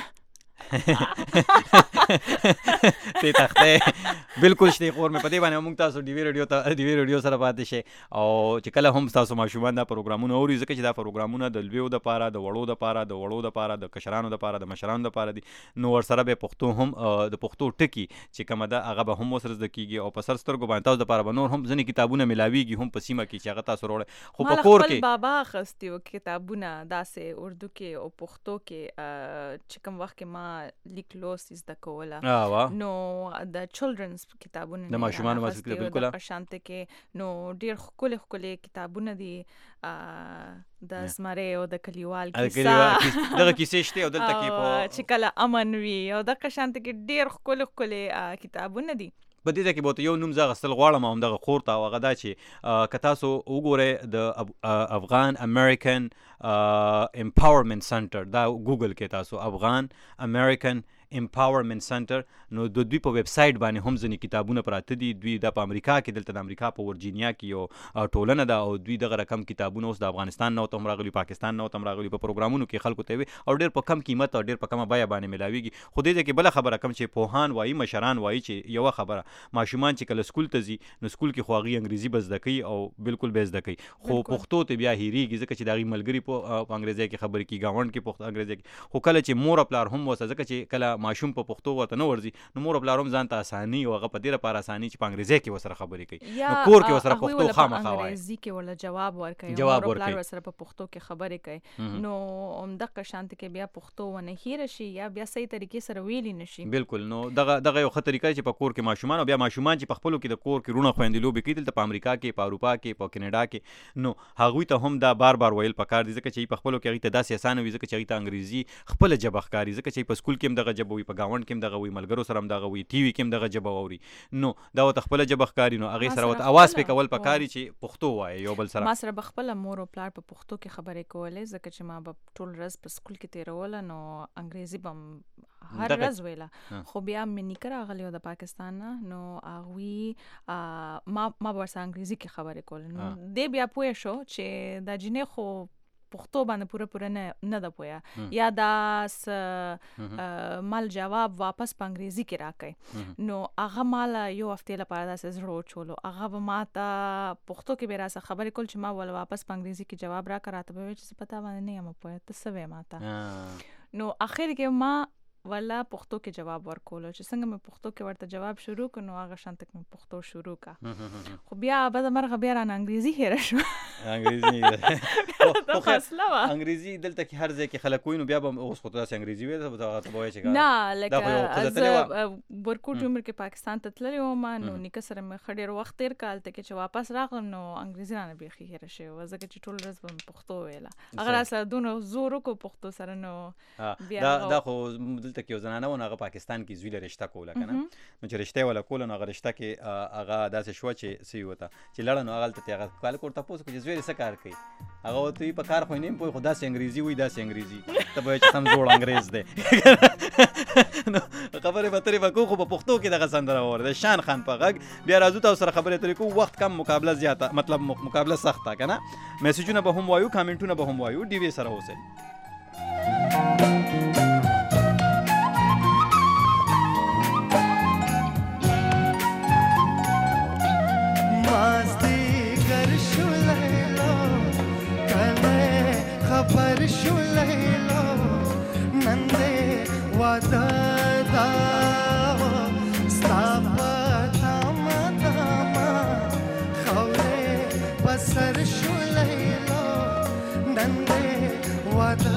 ته تخته بالکل شته خور مې پدې باندې موږ تاسو ډي وی رادیو سره پاتې شي او چې کله هم تاسو ماشومان دا پروګرامونه اوري ځکه چې دا پروګرامونه د لویو د پاره د وړو د پاره د کشرانو د پاره د مشرانو د پاره دي. نو ور سره به پښتو هم د پښتو ټکی چې کومه ده هغه به هم وسره د کیږي او په سر سترګو باندې تاسو د پاره به نور هم ځنې کتابونه ملاويږي هم په سیمه کې چې هغه تاسو وروړي. خو په کور کې بابا خستیو کتابونه داسې اردو کې او پښتو کې چې کوم وخت کې ما لیک لوست زده کوله نو د چلډرنز کتابونه د ماشومان واسطه بالکل شانته کې نو ډیر خولي کتابونه دي د زمره او د کلیوال کیسه دغه کیسې شته او دلته کې په چې کله امن وی او د شانته کې ډیر خولي کتابونه دي. په دې کې بوته یو نوم زغ غسل غواړم هم دغه خور ته هغه دا چې کتاسو وګوره د افغان امریکن امپاورمنت سنټر دا ګوګل کې تاسو افغان امریکن امپاورمنت سنټر نو د دوی په ویب سټ باندې هم ځنې کتابونه پراته دي. دوی د امریکا کې دلته د امریکا په ورجینیا کې یو ټولنه ده او دوی دغه رقم کتابونه اوس د افغانستان نه تم راغلي پاکستان نه تم راغلي په پروګرامونو کې خلکو ته وي او ډېر په کم قیمت او ډېر په کمه بیه باندې ملاويږي. خو دې کې بل خبره کم چې پوهان وایي مشران وایي چې یو خبره ماشومان چې کله سکول ته ځي نو سکول کې خواغي انګریزي بس دکې او بالکل به زده کوي خو پښتو ته بیا هېریږي ځکه چې دغه ملګری په انګریزي کې خبرې کوي گاوند کې پښتو انګریزي کې. خو کله چې مور خپل هم وسه ځکه چې کله ماشوم په پښتو وته نه ورځي نو مور خپل هم ځان ته اساني او هغه په ډیره پر اساني چې په انګریزي کې وسره خبرې کوي نو کور کې وسره پښتو خامخا وایي انګریزي کې ولا جواب ورکوي مور خپل وسره په پښتو کې خبرې کوي نو همدغه شانت کې بیا پښتو ونه هیر شي یا بیا صحیح طریقې سره ویلی نشي. بالکل نو دغه یو خطرې کوي چې په کور کې ماشومان او بیا ماشومان چې په خپل کې د کور کې رونه خويندې لوبي کوي دلته په امریکا کې په اروپا کې په کینیډا کې نو هغوی ته هم دا بار ویل پکار دي ځکه ځکه چې په خپلو کې هغې ته داسې اسانه وي ځکه چې هغې ته انګریزي خپله ژبه ښکاري ځکه چې په سکول کې هم دغه ژبه وي په ګاونډ کې هم دغه وي ملګرو سره هم دغه وي ټي وي کې هم دغه ژبه واوري نو دا ورته خپله ژبه ښکاري نو هغې سره ورته اواز پې کول پکاري چې پښتو وایي یو بل سره ما سره به خپله مور او پلار په پښتو کې خبرې کولې ځکه چې ما به ټول ورځ په سکول کې تېروله نو انګریزي به هر ورځ ویله خو بیا مې نیکه راغلی و د پاکستان نه نو هغوی ما به ورسره انګریزي کې خبرې کولې نو دی بیا پوه شو چې دا جینۍ خو پښتو باندې پوره نه ده پوهه یا دا مال جواب واپس په انګریزي کې راکړئ نو هغه ماله یو هفتې لپاره داسې زړه وچولو هغه به ما ته پښتو کې به راسه خبرې کول چې ما ول واپس په انګریزي کې جواب راکړه راته به ویل چې زه په تا باندې نه یم پوهه ته څه وایې ما ته نو اخر کې ما ولا پښتو کې جواب ورکولو چې څنګه مې پښتو کې ورته جواب شروع کړ نو هغه شان تک مې پښتو شروع کا خو بیا بده مرغه بیا رانه انګریزي هېره شو انګریزي انګریزي دلته کې هر ځای کې خلک وایي نو بیا به اوس خو داسې انګریزي وایي ته به وایي چې نه لکه زه برکوټ عمر کې پاکستان ته تللی وم نو نیکه سره مې ښه ډېر وخت تېر کړ هلته کې چې واپس راغلم نو انګریزي رانه بیخي هېره شوې وه ځکه چې ټول ورځ به مې پښتو ویله هغه راسره دونه زور وکړو پښتو سره نو بیا دا خو دلته کې یو زنانه وه نو هغه پاکستان کې زوی له رشته کوله که نه نو چې رشته یې وله کوله نو هغه رشته کې هغه داسې شوه چې څه یې ورته چې لړه نو هغه هلته ترې هغه هلک ورته تپوس وکړو چې زوی دې څه کار کوي هغه ورته وایي په کار خو یې نه یم پوه خو داسې انګریزي وایي داسې انګریزي ته به وایې چې سم زوړ انګریز دی نو خبرې به ترې به کوو خو په پښتو کې دغه سندره واورې د شان خان په غږ بیا راځو تاسو سره خبرې اترې کوو وخت کم مقابله زیاته مطلب مقابله سخته که نه میسیجونه به هم وایو کامنټونه به هم وایو ډي وی سره اوسئ خبر شو لیلا ننده واده دا ستا پتا مداما خوره بسر شو لیلا ننده واده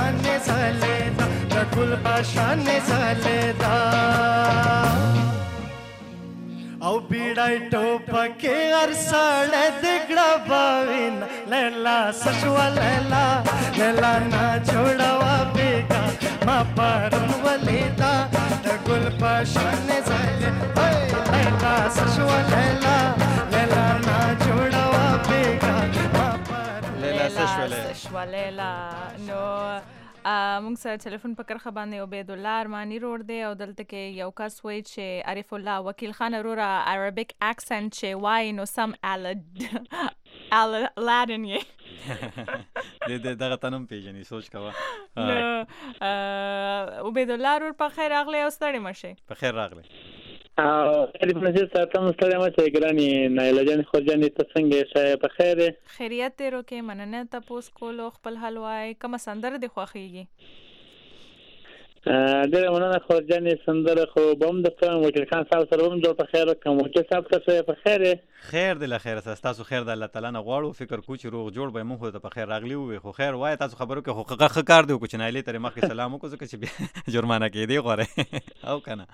شان زلیدا د ګل په شان زلیدا او بیړای ټوپکې هر ساړه دګړه باوین لیلا سشوا لیلا لیلا نا جوړوا بیگا ما پرون ولیدا د ګل په شان زلیدا لیلا سشوا لیلا لیلا نا جوړوا بیگا ما پرون سشوا لیلا نو مونږ سره ټلیفون په کرخه باندې عبید الله ارمانی روډ دی او دلته کې یو کس وایي چې عارف الله وکیل خان وروره عربیک اکسنټ چې وایي نو سم الادن یې دغه تنم پیژنې سوچ کوه عبید الله ورور په خیر راغلی او ستړي مشئ په خیر راغلی خیلی پنځه ساعته مستړی مشه ګرانې نایله جان خورجانې ته څنګه یې په خیر دی خیریت دی روکې مننه تپوس کولو خپل حال وایي کومه سندره دې خوښیږي ډېره مننه خورجانې سندره خو به هم درته وکیل خان صاحب سره به هم جوړ په خیر وکړم وکیل صاحب تاسو په خیر یې خیر دی له خیره ستاسو خیر د الله تعالی نه غواړو فکر کوو چې روغ جوړ به مونږ خو ته په خیر راغلی وي خو خیر وایه تاسو خبرو کې خو ښه کار دی وکړو چې نایلې ترې مخکې سلام وکړو ځکه چې بیا جرمانه کېدی غوره او که نه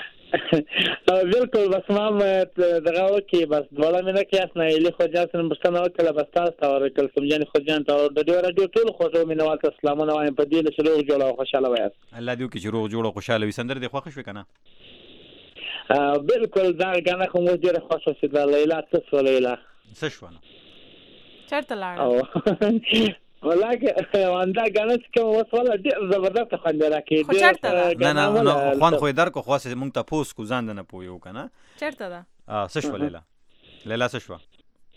بالکل بس ما دغه وکړي بس دواړه مې نه کیاس نایلې خوجان سره پوښتنه وکړله بس تاسو ته ورکړل سمجانې خوجان ته د دې راډیو ټولو خوږو مینوال ته سلامونه وایم په دې چې روغ جوړ او خوشحاله وایاست الله دې وکړي چې روغ جوړ او خوشحاله وي سندره دې خوښه شوې که نه بالکل دا ګانه خو موږ ډېره خوښه شوه لیلا څه شوه لیلا څه شوه نو چېرته لاړه ولکه واندا غانه چې کوم وسوله ډېر زبردست خوند راکې خو چېرته ده نه خوند خو یې درکو خو هسې مونږ تپوس کو ځان نه پوهیو که نه چېرته ده څه شوه لیلا څه شوه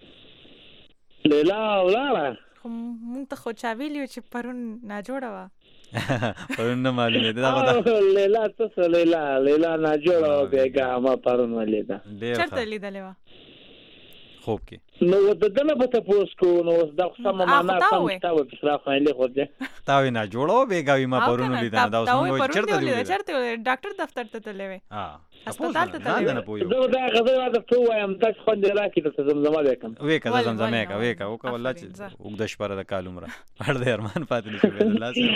لیلا ولاړه خو مونږ ته خو چا ویلي چې پرون ناجوړه وه پرون نه معلومېده لیلا څه شوه لیلا ناجوړه وه بېګا ما پرون ولیده چېرته لیدلې وه خوب کې نو د دنه په تپوس کو نو اوس دا سم معنا سم تاو په صراحه باندې خو دې تاوی نه جوړو بیګاوی ما پرونو لیدنه دا اوس موږ چرته چرته ډاکټر دفتر ته تللې وې هسپتال ته تللې نه پوهیو دا غزل واده ته وایم تاسو خوند راکې ته زمزمه وکم وکړه زمزمه وکړه والله چې وګد شپره د کالومره هر د ارمان پاتې نشي الله سره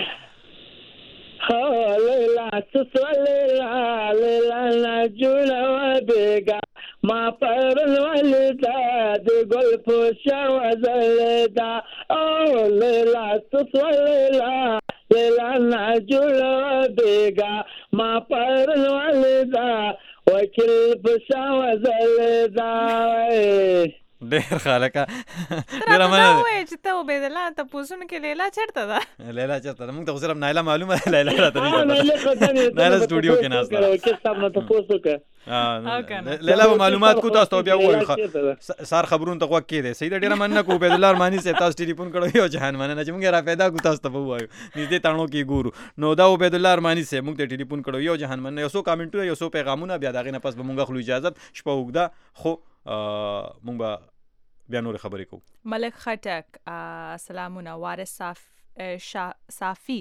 لیلا څه لیلا نا جوړه بیګا ما پرون ولیدا د ګل په شاو زلیدا او لیلا څه لیلا نا جوړه بیګا ما پرون ولیدا وکیل په شاو زلیدا ډېر خالقه ډېره مننه وایي چې ته عبید الله تپوسونه کې لیلا چېرته ده لیلا چېرته ده مونږ ته خو صرف نایله معلومه ده لیلا راته نایله سټوډیو کې ناسته وکیل صاحب نه تپوس وکړه لیلا به معلومات کو تاسو ته بیا ووایو سار خبرونه ته غوږ کېدی صحیح ده ډېره مننه کو عبید الله ارماني صاحب تاسو ټلیفون کړی یو جهان مننه چې مونږ یې را پیدا کړو تاسو ته به ووایو نږدې تڼو کې ګورو نو دا عبید الله ارماني صاحب مونږ ته ټلیفون کړی یو جهان مننه یو څو کامنټونه یو څو پیغامونه بیا د هغې نه پس به مونږ اخلو اجازت شپه اوږده خو مونږ به بیا نور خبرې کوو ملک خټک سلامونه وارث صافي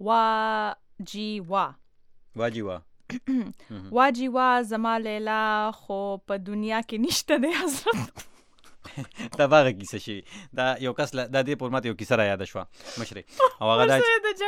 واجیوا زما لیلا خو په دنیا کې نشته دی حضرت دا باغه کیسه شي دا یو کس د دې پر ماته یو کیسه را یاد شوه مشري او هغه دا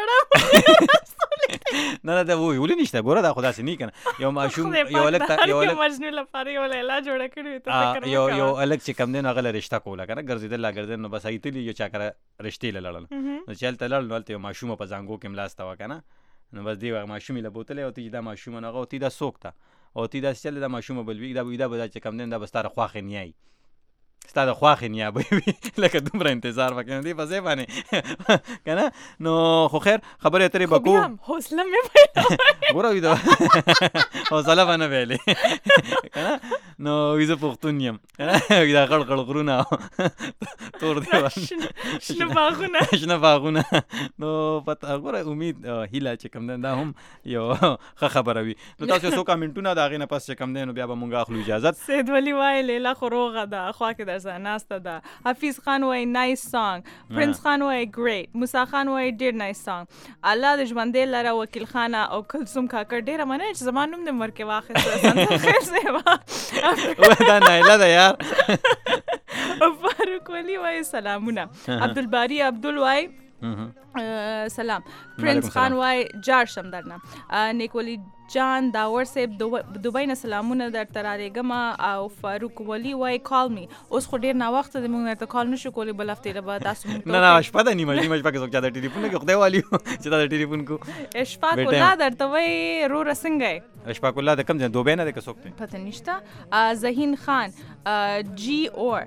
نه دا وای ولې نشته ګوره دا خدا سي نه کنه یو ماشوم یو الک مجنون لپاره یو لیلا جوړه کړی ته فکر یو الک چې کم دین هغه رشتہ کوله کنه ګرځیدل نو بس ایتلی یو چا کړه رشتې لړل نو چلته لړل یو ماشوم په زنګو کې ملاسته وکنه نو بس دی ماشوم له بوتله او تی دا ماشوم نه غو تی دا سوکتا او تی دا چل دا ماشوم بلوي دا به چې کم دین دا بستاره خواخ نیای ستا د خواخې نیابه وي لکه دومره انتظار وکړم دی په ځای باندې که نه نو خو خیر خبرې اترې به کوو حوصله مې ګوره وي حوصله به نه ویلې که نه نو وي زه پښتون یم وي دا غړ غړ غرونه تور دیوال شنه باغونه نو ګوره امید هیله چې کوم دی دا هم یو ښه خبره وي نو تاسو څو کامنټونه د هغې نه پس چې کوم دی نو بیا به مونږ اخلو اجازت سید ولی وایي لیلا خو روغه ده خوا کې درسره ناسته ده حفیظ خان وایي نایس سانګ پرنس خان وایي ګریټ موسی خان وایي ډېر نایس سانګ الله د ژوندې لره وکیل خانه او کلثوم کاکړ ډېره مننه چې زما نوم دې مرکې واخیسته خیر صاحب دا نایله ده یار فاروق ولی وایي سلامونه عبدالباری عبدل وایي سلام پرنس خان وای جار شم درنه نیکولی جان داور صاحب دوبۍ نه سلامونه درته رالیږم او فاروق ولی وای کال می اوس خو ډیر نا وخت د موږ درته کال نشو کولی بل هفته له بعد تاسو نه شپه ده نیمه شپه کې څوک چا د ټلیفون کې خدای والی چې دا ټلیفون کو اشفاق الله درته وای رو رسنګي اشفاق الله د کم ځای دوبۍ نه د کڅوک پته نشته زهین خان جی اور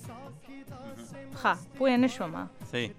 ها پوه نشوم صحیح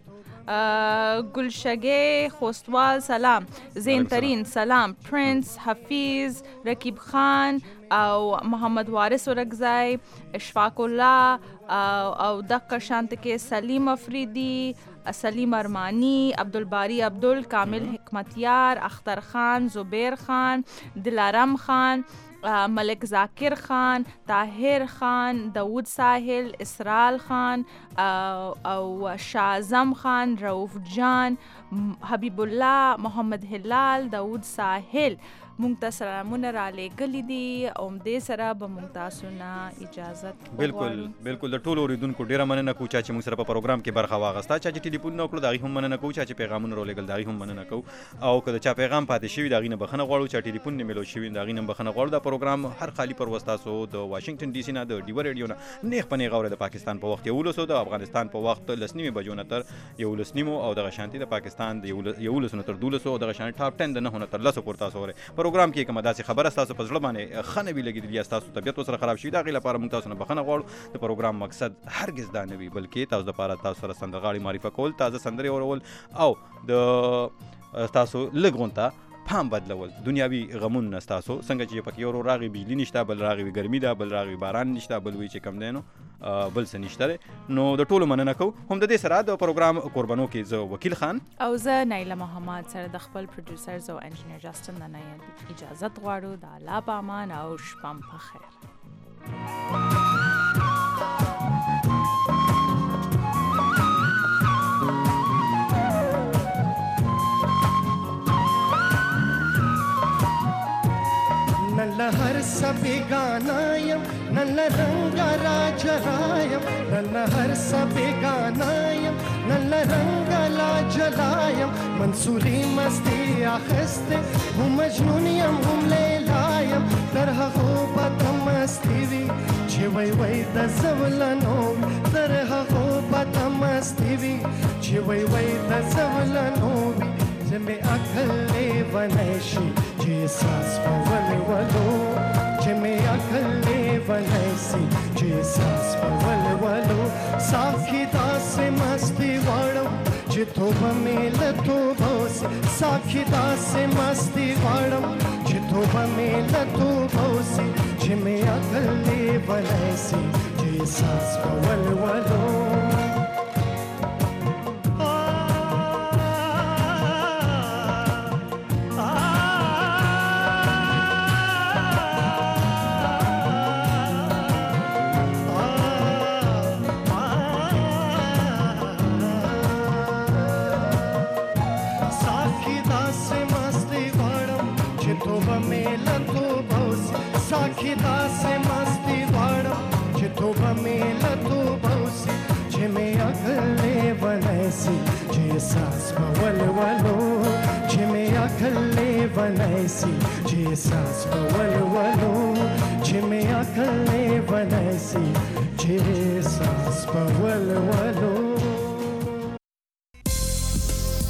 گلشگه خوستوال سلام زین ترین سلام پرنس حفیظ رکیب خان او محمد وارث ورکزای اشفاق الله او دقه شانت کې سلیم افریدی سلیم ارمانی عبدالباری عبدل کامل حکمتیار اختر خان زبیر خان دلارم خان ملک ذاکر خان طاهر خان داود ساحل اسرال خان او شاعظم خان رؤوف جان حبیب الله محمد هلال داود ساحل مونږ ته سلامونه را لېږلي دي او دې سره به مونږ تاسو نه اجازت بالکل د ټولو اوریدونکو ډیره مننه کوو چې موږ سره په پروګرام کې برخه واغسته چې ټلیفون نه وکړو د هغې هم مننه کوو چې پیغامونه راولېږل د هغې هم مننه کوو او که د چا پیغام پاتې شوي د هغې نه بخښنه غواړو چې ټلیفون نه میلو شوي د هغې نه بخښنه غواړو دا پروګرام هر خالي پر وس تاسو د واشنګټن ډي سي نه د ډیوه ریډیو نه نیغ په نیغه اورئ د پاکستان په وخت 11 د افغانستان په وخت 10 بجو نه تر 11 او دغه شانتي د پاکستان د 11 نه تر 12 او دغه شانتي ټاپ 10 د 9 نه تر 10 پورې تاسو اورئ پروګرام کې کومه داسې خبره تاسو په ځړ باندې خنه وی لګیدلی یا تاسو طبيعت سره خراب شي دا غي لپاره موږ تاسو نه بخنه غواړو د پروګرام مقصد هرگز دا نه وي بلکې تاسو لپاره تاسو سره سندرغاړي معرفي کول تازه سندري اورول او د تاسو لګونتا پام بدلول دنیاوي غمون نستاسو څنګه چې پکې ورو راغي بجلی نشته بل راغي ګرمي ده بل راغي باران نشته بل وی چې کم دینو بل څه نشته نو د ټولو مننه کو هم د دې سره د پروګرام قربانو کې زه وکیل خان او زه نایله محمد سره د خپل پروډوسرز او انجینیر جاستن نه اجازه غواړو د الله په امان او شپه په خیر नल्ला हर सबिगानायम नल्ला रंगा राजरायम नल्ला हर सबिगानायम नल्ला रंगा लाजलायम मंसूरी मस्ती आखस्ते हूँ मजनूनियम हूँ लेलायम तरह हो बदमस्तीवी छिवई वई दजवलनो तरह हो बदमस्तीवी छिवई वई दजवलनो जमे अकले बनैशी जी सास पवन वलो जमे अकले बनैसी जी सास पवन वलो साखी दास मस्ती वाड़ो जितो बमेल तो भोस साखी दास मस्ती वाड़ो जितो बमेल तो भोस जमे अकले बनैसी जी सास पवन वलो साखी दास मस्ती वाड़ो जितो बमेल तो भौसी जिमे अगले बनैसी जे सास पवल वलो जिमे अगले बनैसी जे सास पवल वलो जिमे अगले बनैसी जे सास पवल वलो